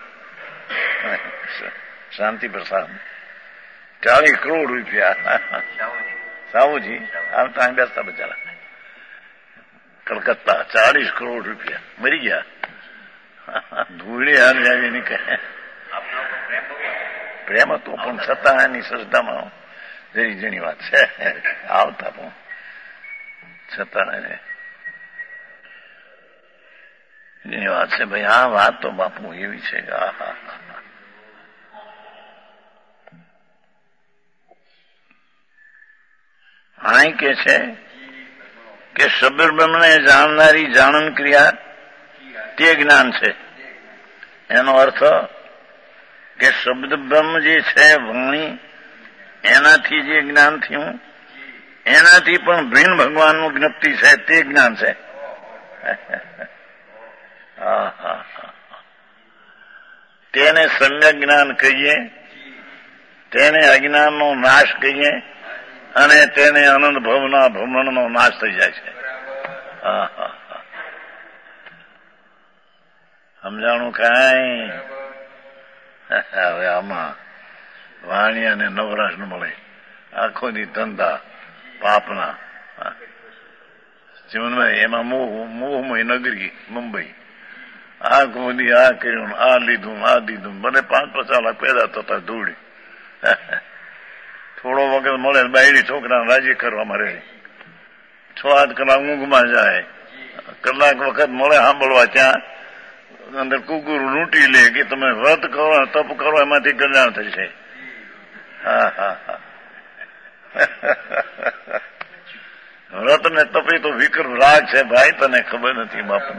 શાંતિ પ્રસાદ 40 કરોડ રૂપિયા. સાવુજી આવતા અહીં બેસતા બચારા કલકત્તા 40 કરોડ રૂપિયા મરી ગયા. ધૂળે હાર જાય નીકળે. પ્રેમ હતો પણ છતાં એની શ્રદ્ધામાં જરી જણી વાત છે. આવતા પણ છતાં એની વાત છે. ભાઈ આ વાત તો બાપુ એવી છે કે અહીં કે છે કે શબ્દ બ્રહ્મને જાણનારી જાણન ક્રિયા તે જ્ઞાન છે. એનો અર્થ કે શબ્દ બ્રહ્મ જે છે વાણી, એનાથી જે જ્ઞાન થયું એનાથી પણ ભિન્ન ભગવાનનું જ્ઞપ્તિ છે તે જ્ઞાન છે. તેને સમ્યક જ્ઞાન કહીએ, તેને અજ્ઞાનનો નાશ કહીએ અને તેને અનંત ભવના ભ્રમણનો નાશ થઈ જાય છે. સમજાણું કાંઈ? હવે આમાં વાણી અને નવરાશ ન મળે. આખો દી ધંધા પાપના જીવનમાં એમાં મોહમય નગરી મુંબઈ. આ ગોદી આ કર્યું, આ લીધું, આ દીધું, ભલે 5-50 લાખ પેદા થતા ધૂળી. થોડો વખત મળે બાયડી છોકરાને રાજી કરવામાં રહે. 6-8 કલાક ઊંઘમાં જાય. કલાક વખત મળે સાંભળવા, ત્યાં અંદર કુકુર લૂંટી લે કે તમે વ્રત કરો, તપ કરો, એમાંથી કલ્યાણ થશે. વ્રત ને તપી તો વિકૃત રાગ છે ભાઈ, તને ખબર નથી બાપુ.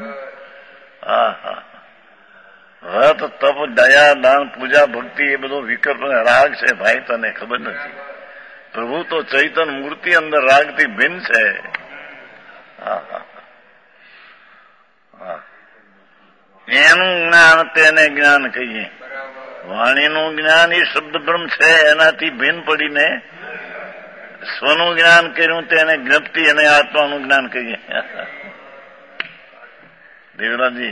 વ્રત તપ દયા દાન પૂજા ભક્તિ એ બધો વિકલ્પ રાગ છે ભાઈ, તને ખબર નથી. પ્રભુ તો ચૈતન્ય મૂર્તિ અંદર રાગથી ભિન્ન છે. એનું જ્ઞાન તેને જ્ઞાન કહીએ. વાણીનું જ્ઞાન એ શબ્દ બ્રહ્મ છે, એનાથી ભિન્ન પડીને સ્વનું જ્ઞાન કર્યું તેને જ્ઞપ્તિ અને આત્માનું જ્ઞાન કહીએ. દેવરાજી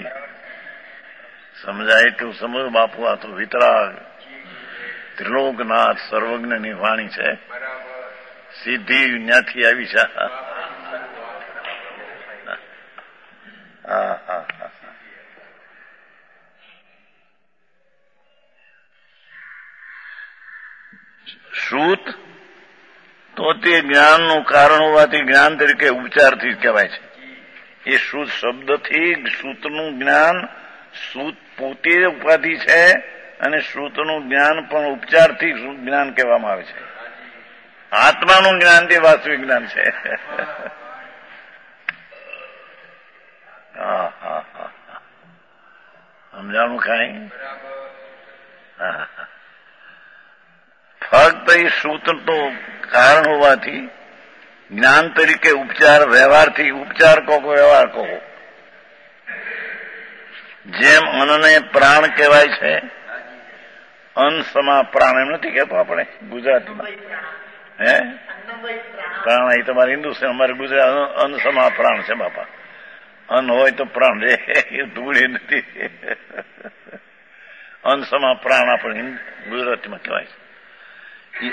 સમજાય એટલું સમજો બાપુ. આ તો વિતરાગ ત્રિલોકનાથ સર્વજ્ઞની વાણી છે. સીધી ત્યાંથી આવી છે. શ્રુત તો તે જ્ઞાનનું કારણ હોવાથી જ્ઞાન તરીકે ઉપચારથી કહેવાય છે. એ શ્રુત શબ્દથી શ્રુતનું જ્ઞાન, શ્રુત પોતે ઉપાધિ છે અને શ્રુતનું જ્ઞાન પણ ઉપચારથી જ્ઞાન કહેવામાં આવે છે. આત્માનું જ્ઞાન તે વાસ્તવિક જ્ઞાન છે. સમજાણું કાંઈ? ફક્ત એ શ્રુત તો કારણ હોવાથી જ્ઞાન તરીકે ઉપચાર, વ્યવહારથી ઉપચાર કહો વ્યવહાર કહો. જેમ અન્નને પ્રાણ કહેવાય છે, અન્ન સમા પ્રાણ એમ નથી કહેતો આપણે ગુજરાતીમાં. હે પ્રાણ એ તમારે હિન્દુ છે, અમારે ગુજરાત અન્ન સમા પ્રાણ છે બાપા. અન્ન હોય તો પ્રાણ રે, એ ધૂળી નથી. અન્ન સમા પ્રાણ આપણે ગુજરાતીમાં કહેવાય છે. એ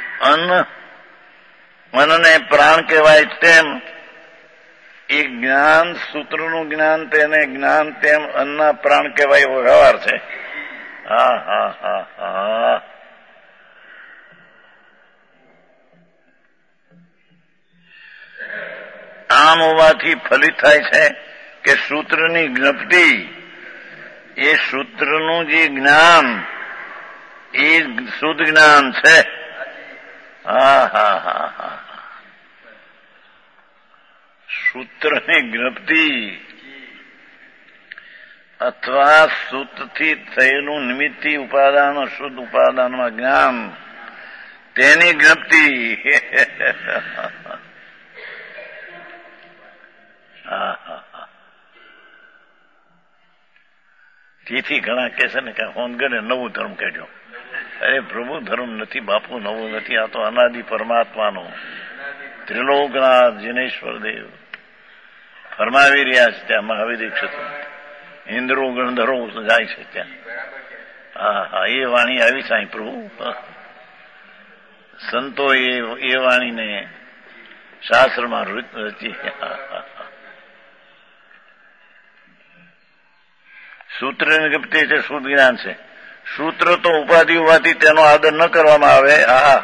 અન્નને પ્રાણ કહેવાય તેમ એ જ્ઞાન, સૂત્રનું જ્ઞાન તેને જ્ઞાન તેમ અન્નના પ્રાણ કહેવાય એવો વ્યવહાર છે. આમ હોવાથી ફલિત થાય છે કે સૂત્રની જ્ઞપ્તિ, એ સૂત્રનું જે જ્ઞાન એ શુદ્ધ જ્ઞાન છે. સૂત્રની જ્ઞપ્તિ અથવા સૂતથી થયેલું નિમિત્તિ ઉપાદાન, શુદ્ધ ઉપાદાનમાં જ્ઞાન, તેની જ્ઞપ્તિ. તેથી ઘણા કહે છે ને કે હોનગઢે નવું ધર્મ કાઢ્યો. અરે પ્રભુ ધર્મ નથી બાપુ, નવું નથી. આ તો અનાદિ પરમાત્માનો ત્રિલોકનાથ જિનેશ્વર દેવ ફરમાવી રહ્યા છે. ત્યાં મહાવીર ક્ષેત્ર ઇન્દ્રો ગણધરો જાય છે ત્યાં. એ વાણી આવી સાંઈ પ્રભુ. સંતો એ વાણીને શાસ્ત્રમાં રચી. સૂત્રની ગપ્તિ છે, શુદ્ધ જ્ઞાન છે. સૂત્ર તો ઉપાધિ હોવાથી તેનો આદર ન કરવામાં આવે.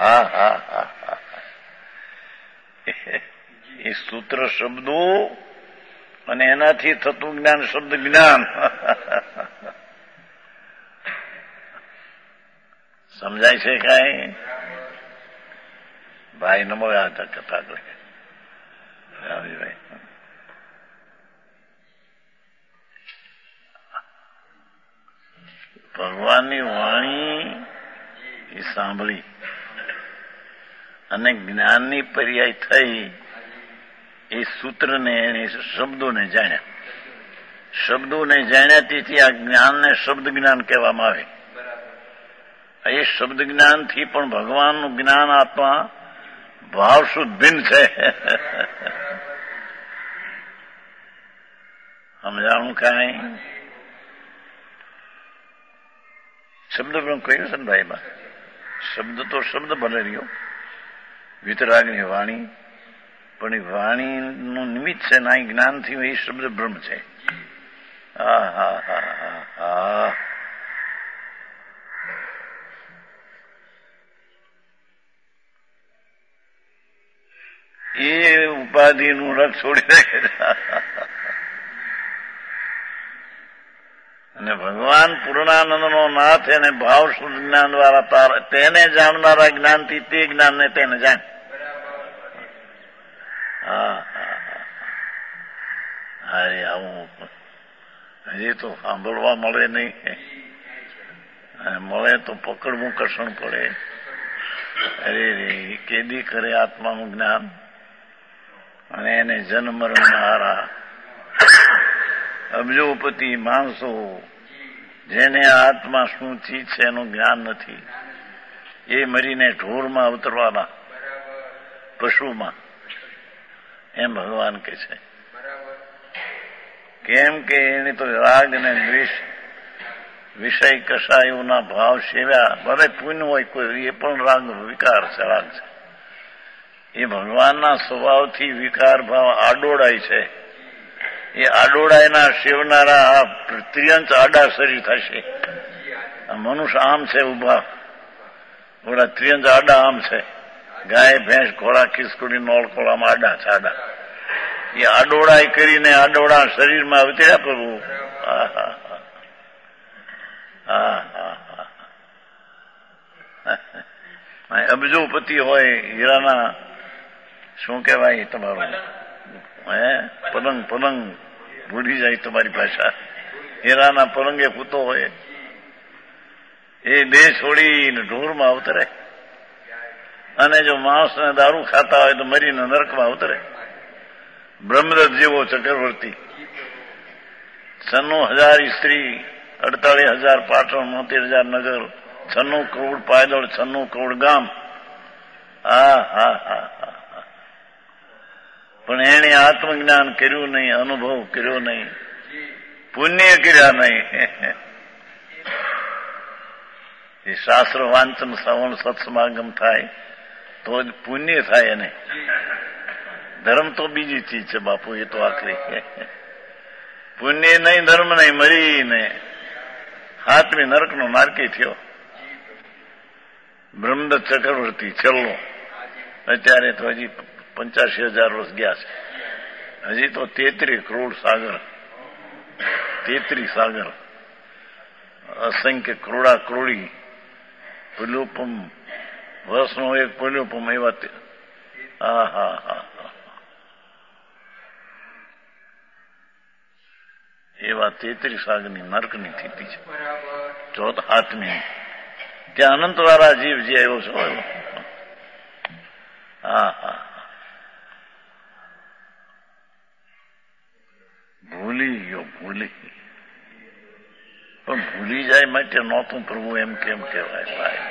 એ સૂત્ર શબ્દો અને એનાથી થતું જ્ઞાન શબ્દ જ્ઞાન. સમજાય છે કાંઈ? ભાઈ નમો હતા કથા ભાઈ. ભગવાનની વાણી એ સાંભળી અને જ્ઞાનની પર્યાય થઈ. એ સૂત્રને, શબ્દોને જાણ્યા. શબ્દોને જાણ્યા તેથી આ જ્ઞાનને શબ્દ જ્ઞાન કહેવામાં આવે. એ શબ્દ જ્ઞાનથી પણ ભગવાનનું જ્ઞાન આત્મા ભાવ શુદ્ધ ભિન્ન છે. સમજાણું કાંઈ? શબ્દ પણ કહ્યું છે ને ભાઈમાં. શબ્દ તો શબ્દ ભલે રહ્યો, વિતરાગની વાણી, પણ એ વાણીનું નિમિત્ત છે ના જ્ઞાનથી એ શબ્દ બ્રહ્મ છે. એ ઉપાધિનું રખ છોડી દે અને ભગવાન પૂર્ણાનંદનો નાથ એને ભાવ શુદ્ધ જ્ઞાન દ્વારા તેને જાણનારા જ્ઞાનથી તે જ્ઞાનને તેને જાણ. અરે આવું હજી તો સાંભળવા મળે નહીં. મળે તો પકડવું કસણ પડે. અરે રે કેદી કરે આત્માનું જ્ઞાન અને એને જન્મરણહારા અબજોપતિ માણસો જેને આત્મા શું ચીજ છે એનું જ્ઞાન નથી, એ મરીને ઢોરમાં ઉતરવાના. પશુમાં, એમ ભગવાન કહે છે. કેમ કે એની તો રાગ અને દ્વેષ વિષય કશાયોના ભાવ સેવ્યા, ભલે પુણ્ય હોય કોઈ, એ પણ રાગ વિકાર છે, રાગ છે. એ ભગવાનના સ્વભાવથી વિકાર ભાવ આડોડાય છે. એ આડોડાયના સેવનારા ત્રિયંચ આડા શરીર થશે. મનુષ્ય આમ છે ઉભા, ઓલા ત્રિયંચ આડા આમ છે. ગાય ભેંસ ઘોડા ખિસકોડી નોળકોળામાં આડા છે, આડા. એ આડોડાય કરીને આડોડા શરીરમાં અવતર્યા પ્રભુ. અબજોપતિ હોય, હીરાના શું કહેવાય તમારું, પલંગ પલંગ ભૂલી જાય તમારી ભાષા. હીરાના પલંગે પૂતો હોય, એ દેહ છોડીને ઢોરમાં અવતરે. અને જો માણસને દારૂ ખાતા હોય તો મરીને નરકમાં અવતરે. બ્રહ્મદત્ત જેવો ચક્રવર્તી, 96,000 સ્ત્રી, 48,000 પાટણ, 73,000 નગર, 96 કરોડ પાયદળ, 96 કરોડ ગામ. પણ એણે આત્મજ્ઞાન કર્યું નહીં, અનુભવ કર્યો નહીં, પુણ્ય કર્યા નહીં. એ શાસ્ત્ર વાંચન શ્રવણ સત્સમાગમ થાય તો જ પુણ્ય થાય. એને ધર્મ તો બીજી ચીજ છે બાપુ, એ તો આખરી. પુણ્ય નહીં, ધર્મ નહીં, મરીને હાથમી નરકનો નારકી થયો. બ્રહ્મદત્ત ચક્રવર્તી છેલ્લો, અત્યારે તો હજી 85,000 વર્ષ ગયા છે. હજી તો 33 કરોડ સાગર, 33 સાગર, અસંખ્ય કરોડા કરોડી પુલ્યોપમ, વર્ષનો એક પુલ્યોપમ, એવા 33 સાગરની નરકની સ્થિતિ છે. ચોથ હાથમી ત્યાં અનંતવાળા જીવ જે આવ્યો છે. ભૂલી ગયો, ભૂલી. પણ ભૂલી જાય માટે નહોતું પ્રભુ એમ કેમ કહેવાય ભાઈ?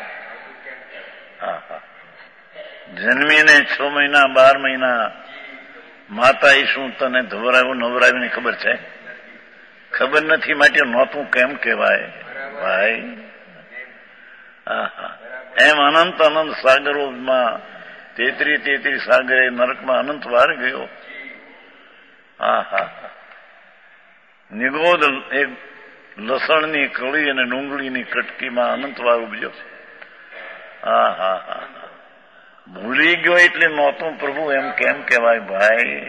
જન્મીને 6 મહિના 12 મહિના માતા ઈશું તને ધવરાવ્યું નવરાવ્યું ખબર છે? ખબર નથી માટે નહોતું કેમ કહેવાય ભાઈ? એમ અનંત અનંત સાગરોમાં 33 સાગરે નરકમાં અનંત વાર ગયો. નિગોદ એક લસણની કળી અને ડુંગળીની કટકીમાં અનંત વાર ઉપજ્યો. ભૂલી ગયો એટલે નહોતું પ્રભુ એમ કેમ કહેવાય ભાઈ?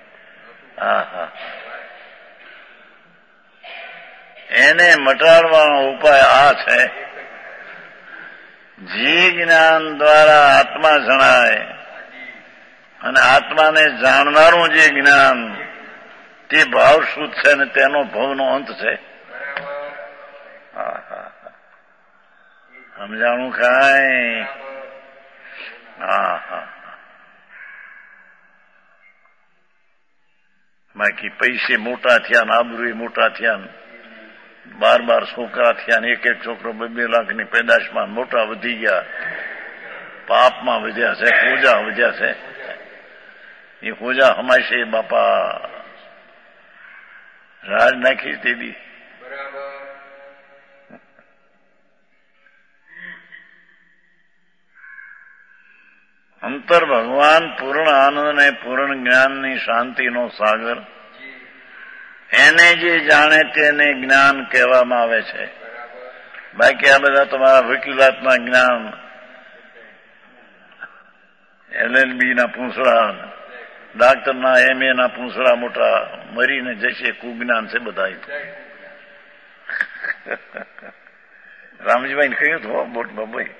એને મટાડવાનો ઉપાય આ છે. જી જ્ઞાન દ્વારા આત્મા જણાય અને આત્માને જાણનારું જે જ્ઞાન તે ભાવ શુદ્ધ છે ને તેનો ભવનો અંત છે. સમજાણું ખાય? બાકી પૈસે મોટા થયા, આબરૂ મોટા થયા, 12 છોકરા થયા, એક છોકરો 2 લાખની પેદાશમાં મોટા વધી ગયા, પાપમાં વધ્યા છે, પૂજા વધ્યા છે. એ પૂજા હમાશે બાપા રાજ નાખી દીધી. અંતર ભગવાન પૂર્ણ આનંદ અને પૂર્ણ જ્ઞાનની શાંતિનો સાગર, એને જે જાણે તેને જ્ઞાન કહેવામાં આવે છે. બાકી આ બધા તમારા વકીલાતના જ્ઞાન, LLB ના પૂંછડા, ડાક્ટરના MA ના પૂંછડા મોટા મરીને જશે, કુજ્ઞાન છે બધા. રામજીભાઈને કહ્યું હતું બોટમાં ભાઈ,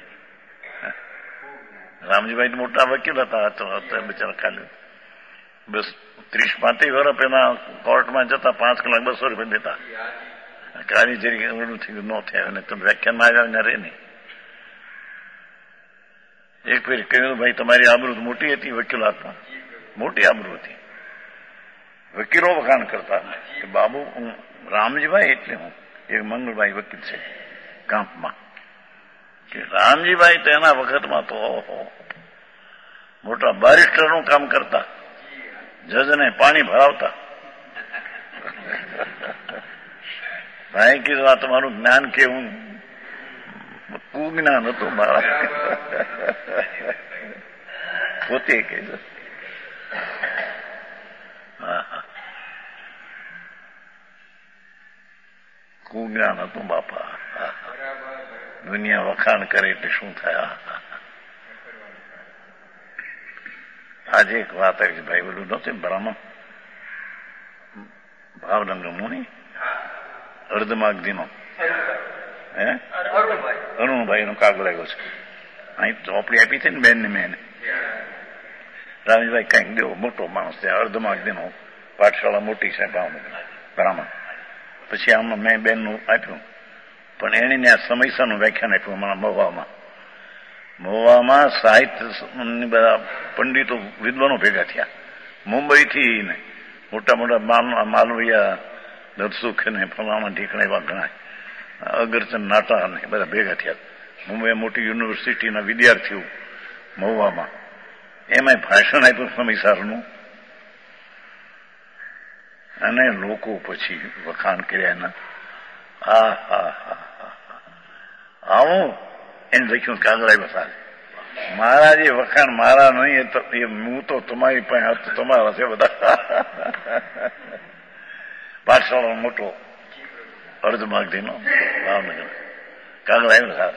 રામજીભાઈ મોટા વકીલ હતા, બિચારા ખાલી બસ 30-35 વર્ષ પેલા કોર્ટમાં જતા 5 કલાક 200 રૂપિયા દેતા. કાલી જરી અવળું થયું ન થયા અને તમે વ્યાખ્યાનમાં આવ્યા રે નહીં. એક ફેર કહ્યું ભાઈ તમારી આબરૂ મોટી હતી વકીલાતમાં, મોટી આબરૂ હતી. વકીલો વખાણ કરતા કે બાબુ રામજીભાઈ એટલે હું, એક મંગળભાઈ વકીલ છે કાંપમાં, કે રામજીભાઈ તો એના વખતમાં તો મોટા બેરિસ્ટરનું કામ કરતા, જજને પાણી ભરાવતા. ભાઈ કીધું આ તમારું જ્ઞાન કેવું? કુજ્ઞાન હતું મારા. પોતે કીધું કુજ્ઞાન હતું બાપા. દુનિયા વખાણ કરે એટલે શું થાય? આજે એક વાત આવી, ભાઈ બોલું નહોતું બ્રાહ્મણ ભાવનગર મુનિ અર્ધમાગધીનો અરુણભાઈ નો કાગળ આવ્યો છે. અહીં ચોપડી આપી છે ને બેન ને મેં. રામજીભાઈ કઈક દેવો, મોટો માણસ છે, અર્ધમાગધીનો, પાઠશાળા મોટી છે ભાવનગર, બ્રાહ્મણ. પછી આમાં મેં બેનનું આપ્યું, પણ એને આ સમયસાનું વ્યાખ્યાન આપ્યું હમણાં મહુવામાં. મહુવામાં સાહિત્ય બધા પંડિતો વિદ્વાનો ભેગા થયા, મુંબઈથી ને મોટા મોટા માલવૈયા, દરસુખ ને ફલાણા ઢીકણા એવા ઘણા અગરચંદ નાટા ને બધા ભેગા થયા. મુંબઈ મોટી યુનિવર્સિટીના વિદ્યાર્થીઓ મહુવામાં. એમાં ભાષણ આપ્યું સમયસારનું, અને લોકો પછી વખાણ કર્યા એના. આવું એને લખ્યું કાગળ આવ્યા સાહેબ, મારા જે વખાણ મારા નહીં, એ હું તો તમારી પાસે તમારા છે બધા. પાઠશાળા મોટો અર્ધમાગધીનો ભાવનગર કાગળ આવ્યો સાહેબ.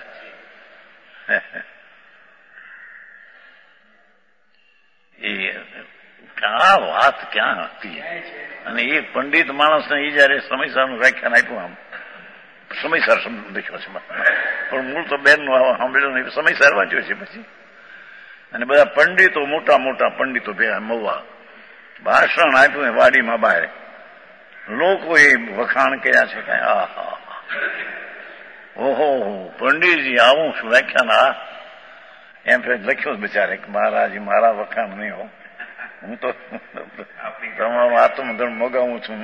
એ આ વાત ક્યાં હતી? અને એ પંડિત માણસને એ જયારે સમયસારનું વ્યાખ્યાન આપ્યું, આમ સમયસાર શબ્દ લખ્યો છે, પણ મૂળ તો બેનનું સાંભળ્યું નહીં, સમયસાર વાંચ્યો છે પછી. અને બધા પંડિતો, મોટા મોટા પંડિતો ભેગા મહુવા ભાષણ આપ્યું એ વાડીમાં બહાર. લોકોએ વખાણ કર્યા છે કઈ. આહા, ઓહો પંડિતજી આવું શું વ્યાખ્યાન! એમ લખ્યું બિચારે કે મહારાજ મારા વખાણ નહીં હો, હું તો તમારું આત્મધર્મ મગાવું છું.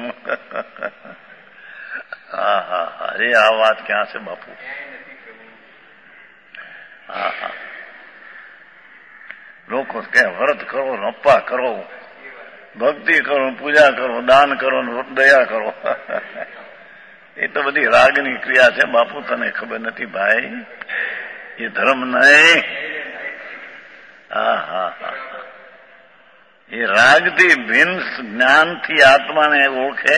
હા હા હા, અરે આ વાત ક્યાં છે બાપુ? હા હા, લોકો કે વ્રત કરો, અપ્પા કરો, ભક્તિ કરો, પૂજા કરો, દાન કરો, દયા કરો. એ તો બધી રાગની ક્રિયા છે બાપુ, તને ખબર નથી ભાઈ, એ ધર્મ નહીં. હા હા હા, એ રાગથી ભિન્ન જ્ઞાનથી આત્માને ઓળખે,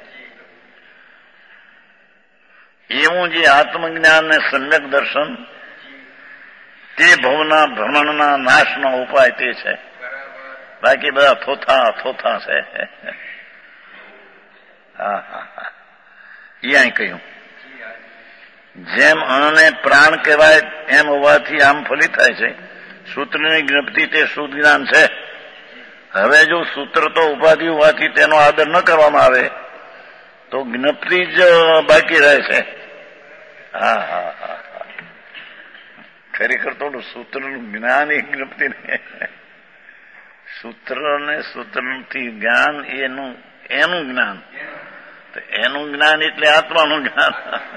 એવું જે આત્મજ્ઞાન ને સમ્યક દર્શન, તે ભવના ભ્રમણના નાશનો ઉપાય તે છે. બાકી બધા થોથા થોથા છે. હા હા હા, એ અહીં કહ્યું જેમ અણને પ્રાણ કહેવાય એમ હોવાથી આમ ફલિત થાય છે. સૂત્રની જ્ઞપ્તિ તે શુદ્ધ જ્ઞાન છે. હવે જો સૂત્ર તો ઉપાધિ હોવાથી તેનો આદર ન કરવામાં આવે તો જ્ઞપ્તિ જ બાકી રહે છે. હા હા હા હા, ખરેખર તો સૂત્રનું જ્ઞાન એ જ્ઞપ્તિ નહીં. સૂત્ર ને સૂત્રથી જ્ઞાન એનું જ્ઞાન, તો એનું જ્ઞાન એટલે આત્માનું જ્ઞાન.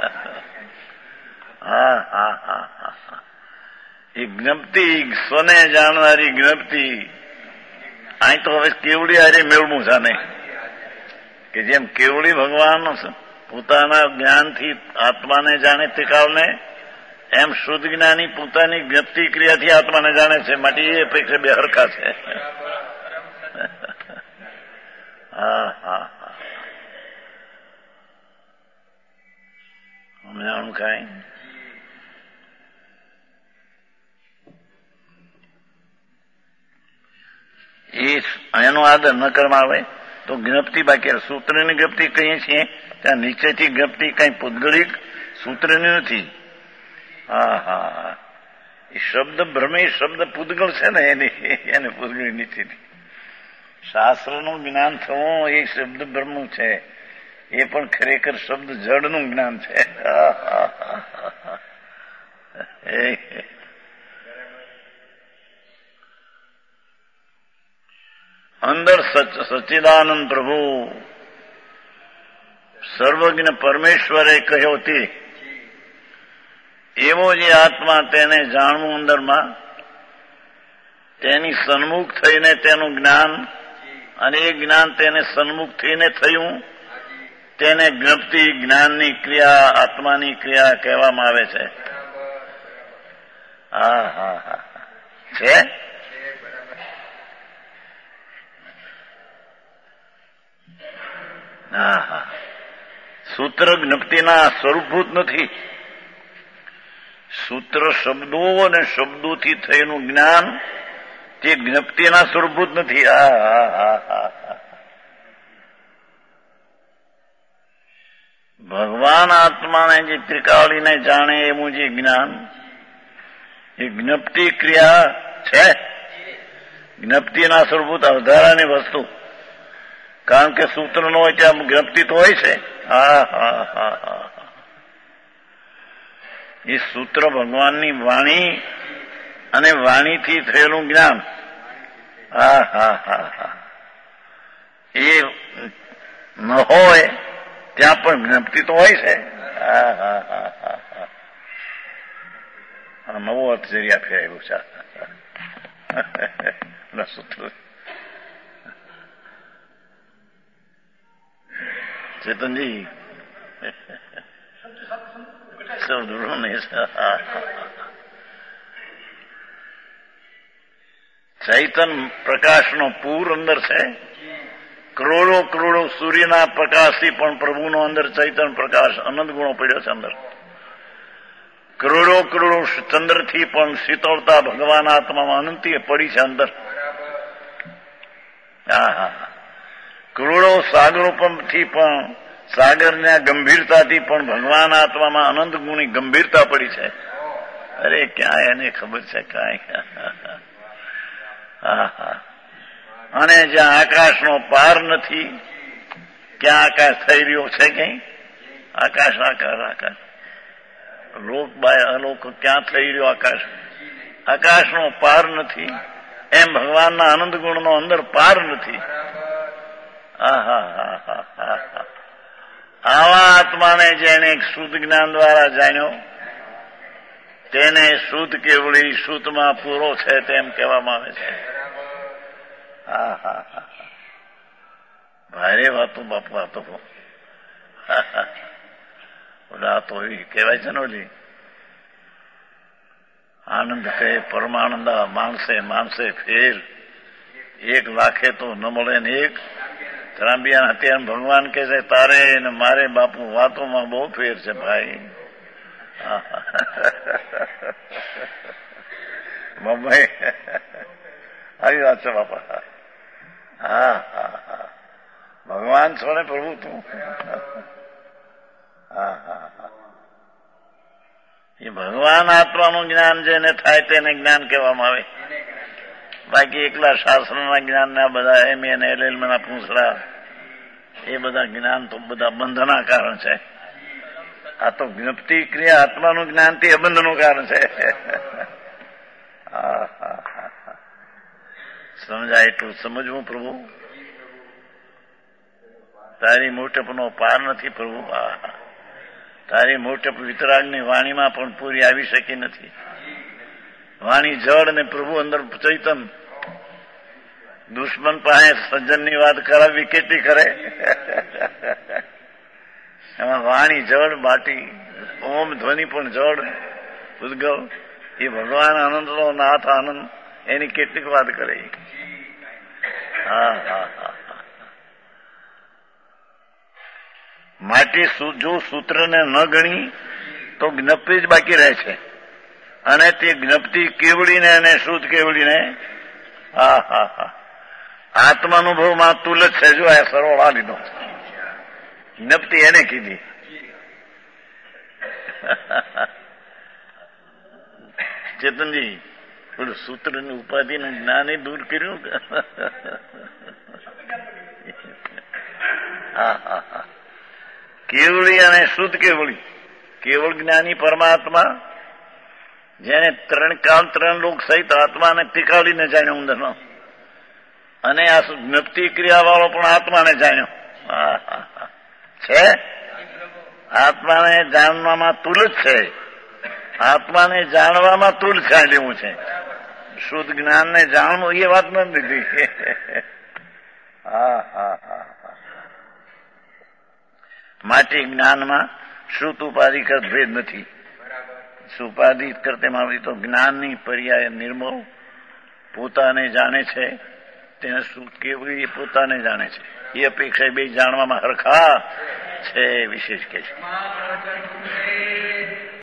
હા હા હા હા, એ જ્ઞપ્તિ, સ્વને જાણનારી જ્ઞપ્તિ. અહીં તો હવે કેવડી હારે મેળવું જાણે, કે જેમ કેવડી ભગવાન પોતાના જ્ઞાનથી આત્માને જાણે તે કાળને, એમ શુદ્ધ જ્ઞાની પોતાની જ્ઞપ્તિ ક્રિયાથી આત્માને જાણે છે. માટે એ અપેક્ષા બે હરખા છે. હા હા હા, સમજાણું કઈ? એનો આદર ન કરવામાં આવે તો જ્ઞપ્તિ બાકી. સૂત્રની જ્ઞપ્તિ કહીએ છીએ ત્યાં નીચેથી જ્ઞપ્તિ કઈ પૂતગળિક સૂત્રની નથી. હા હા, એ શબ્દ ભ્રમે, શબ્દ પૂતગળ છે ને, એને પૂતગળી નીચેથી. શાસ્ત્રનું જ્ઞાન થવું એ શબ્દ બ્રહ્મ છે, એ પણ ખરેખર શબ્દ જડનું જ્ઞાન છે. અંદર સચ્ચિદાનંદ પ્રભુ સર્વજ્ઞ પરમેશ્વરે કહ્યો તે એવો જે આત્મા તેને જાણવું અંદરમાં, તેની સન્મુખ થઈને તેનું જ્ઞાન, અને એ જ્ઞાન તેને સન્મુખ થઈને થયું, તેને જ્ઞપ્તિ જ્ઞાનની ક્રિયા, આત્માની ક્રિયા કહેવામાં આવે છે. હા હા હા છે. હા હા. સૂત્ર જ્ઞપ્તિના સ્વરૂપભૂત નથી. સૂત્ર શબ્દો અને શબ્દોથી થયેલું જ્ઞાન તે જ્ઞપ્તિના સ્વરૂપભૂત નથી. ભગવાન આત્માને જે ત્રિકાળીને જાણે એવું જે જ્ઞાન, એ જ્ઞપ્તિ ક્રિયા છે. જ્ઞપ્તિના સ્વરૂપભૂત અવધારાની વસ્તુ. કારણ કે સૂત્ર નો હોય ત્યાં જ્ઞપ્તિ તો હોય છે. એ સૂત્ર ભગવાનની વાણી અને વાણીથી થયેલું જ્ઞાન. એ ન હોય ત્યાં પણ જ્ઞપ્તિ તો હોય છે. નવો અર્થ જરી આપી આવ્યું છે સૂત્ર. ચેતનજી ચૈતન પ્રકાશનો પૂર અંદર છે. કરોડો કરોડો સૂર્યના પ્રકાશથી પણ પ્રભુનો અંદર ચૈતન પ્રકાશ અનંત ગુણો પડ્યો છે. અંદર કરોડો કરોડો ચંદ્રથી પણ શીતળતા ભગવાન આત્મામાં અનંતી પડી છે. અંદર કરોડો સાગરોથી પણ સાગરના ગંભીરતાથી પણ ભગવાન આત્મામાં અનંત ગુણી ગંભીરતા પડી છે. અરે ક્યાં એને ખબર છે કાંઈ. અને જ્યાં આકાશનો પાર નથી, ક્યાં આકાશ થઈ રહ્યો છે? કઈ આકાશ આકાશ લોક બાય અલોક ક્યાં થઈ રહ્યો? આકાશનો પાર નથી. એમ ભગવાનના આનંદ ગુણનો અંદર પાર નથી. આવા આત્માને જેને શુદ્ધ જ્ઞાન દ્વારા જાણ્યો, તેને શુદ્ધ કેવળી શુદ્ધમાં પૂરો છે તેમ કહેવામાં આવે છે. ભારે વાતો બાપુ. વાતો ઓલા તો એવી કહેવાય છે ને, ઓલી આનંદ કહે પરમાનંદ માણસે માણસે ફેર, 1 લાખે તો ન મળે ને એક. ત્રાંબિયા અત્યારે ભગવાન કહે છે તારે ને મારે બાપુ વાતોમાં બહુ ફેર છે ભાઈ. મમ્મી આવી વાત છે બાપા. ભગવાન છો ને પ્રભુ તું. એ ભગવાન આત્માનું જ્ઞાન જેને થાય તેને જ્ઞાન કહેવામાં આવે. બાકી એકલા શાસ્ત્રના જ્ઞાનના બધા એમ એને એલએલના પૂંછડા એ બધા જ્ઞાન તો બધા બંધના કારણ છે. આ તો જ્ઞપ્તિ ક્રિયા આત્માનું જ્ઞાન તે અબંધનું કારણ છે. સમજાય એટલું સમજવું પ્રભુ. તારી મોટપનો પાર નથી પ્રભુ. તારી મોટપ વિતરાગની વાણીમાં પણ પૂરી આવી શકી નથી. વાણી જળ ને પ્રભુ અંદર ચૈતન. દુશ્મન પાસે સજ્જનની વાત કરાવવી કેટલી કરે. એમાં વાણી જળ બાટી, ઓમ ધ્વનિ પણ જળ ઉદ્ગવ. એ ભગવાન આનંદનો નાથ આનંદ, એની કેટલીક વાત કરે. માટે જો સૂત્રને ન ગણી તો જ્ઞપ્તિ જ બાકી રહે છે. અને તે જ્ઞપ્તિ કેવડીને અને શુદ્ધ કેવડીને આત્માનુભવમાં તુલ જ છે. જો આ સરવાળા લીધો, જ્ઞપ્તિ એને કીધી. ચેતનજી પેલું સૂત્રની ઉપાધિને જ્ઞાન દૂર કર્યું. કેવળી અને શુદ્ધ કેવળી. કેવળ જ્ઞાની પરમાત્મા જેને 3 કાળ 3 લોક સહિત આત્માને ટીકાડીને જાણ્યો અંદરનો, અને આ જ્ઞપ્તિ ક્રિયા વાળો પણ આત્માને જાણ્યો છે. આત્માને જાણવામાં તુલ જ છે. આત્માને જાણવામાં તુલ જાણ્યું છે. શુદ્ધ જ્ઞાનને જાણવું એ વાત નથી. હા હા હા. માટે જ્ઞાનમાં શ્રુત ઉપાધિ કર ભેદ નથી. સુપાધિ કરતેમાં આવી તો જ્ઞાનની પર્યાય નિર્મળ પોતાને જાણે છે, તેને શું કેવું એ પોતાને જાણે છે. એ અપેક્ષા બે જાણવામાં હરખા છે વિશેષ કે છે.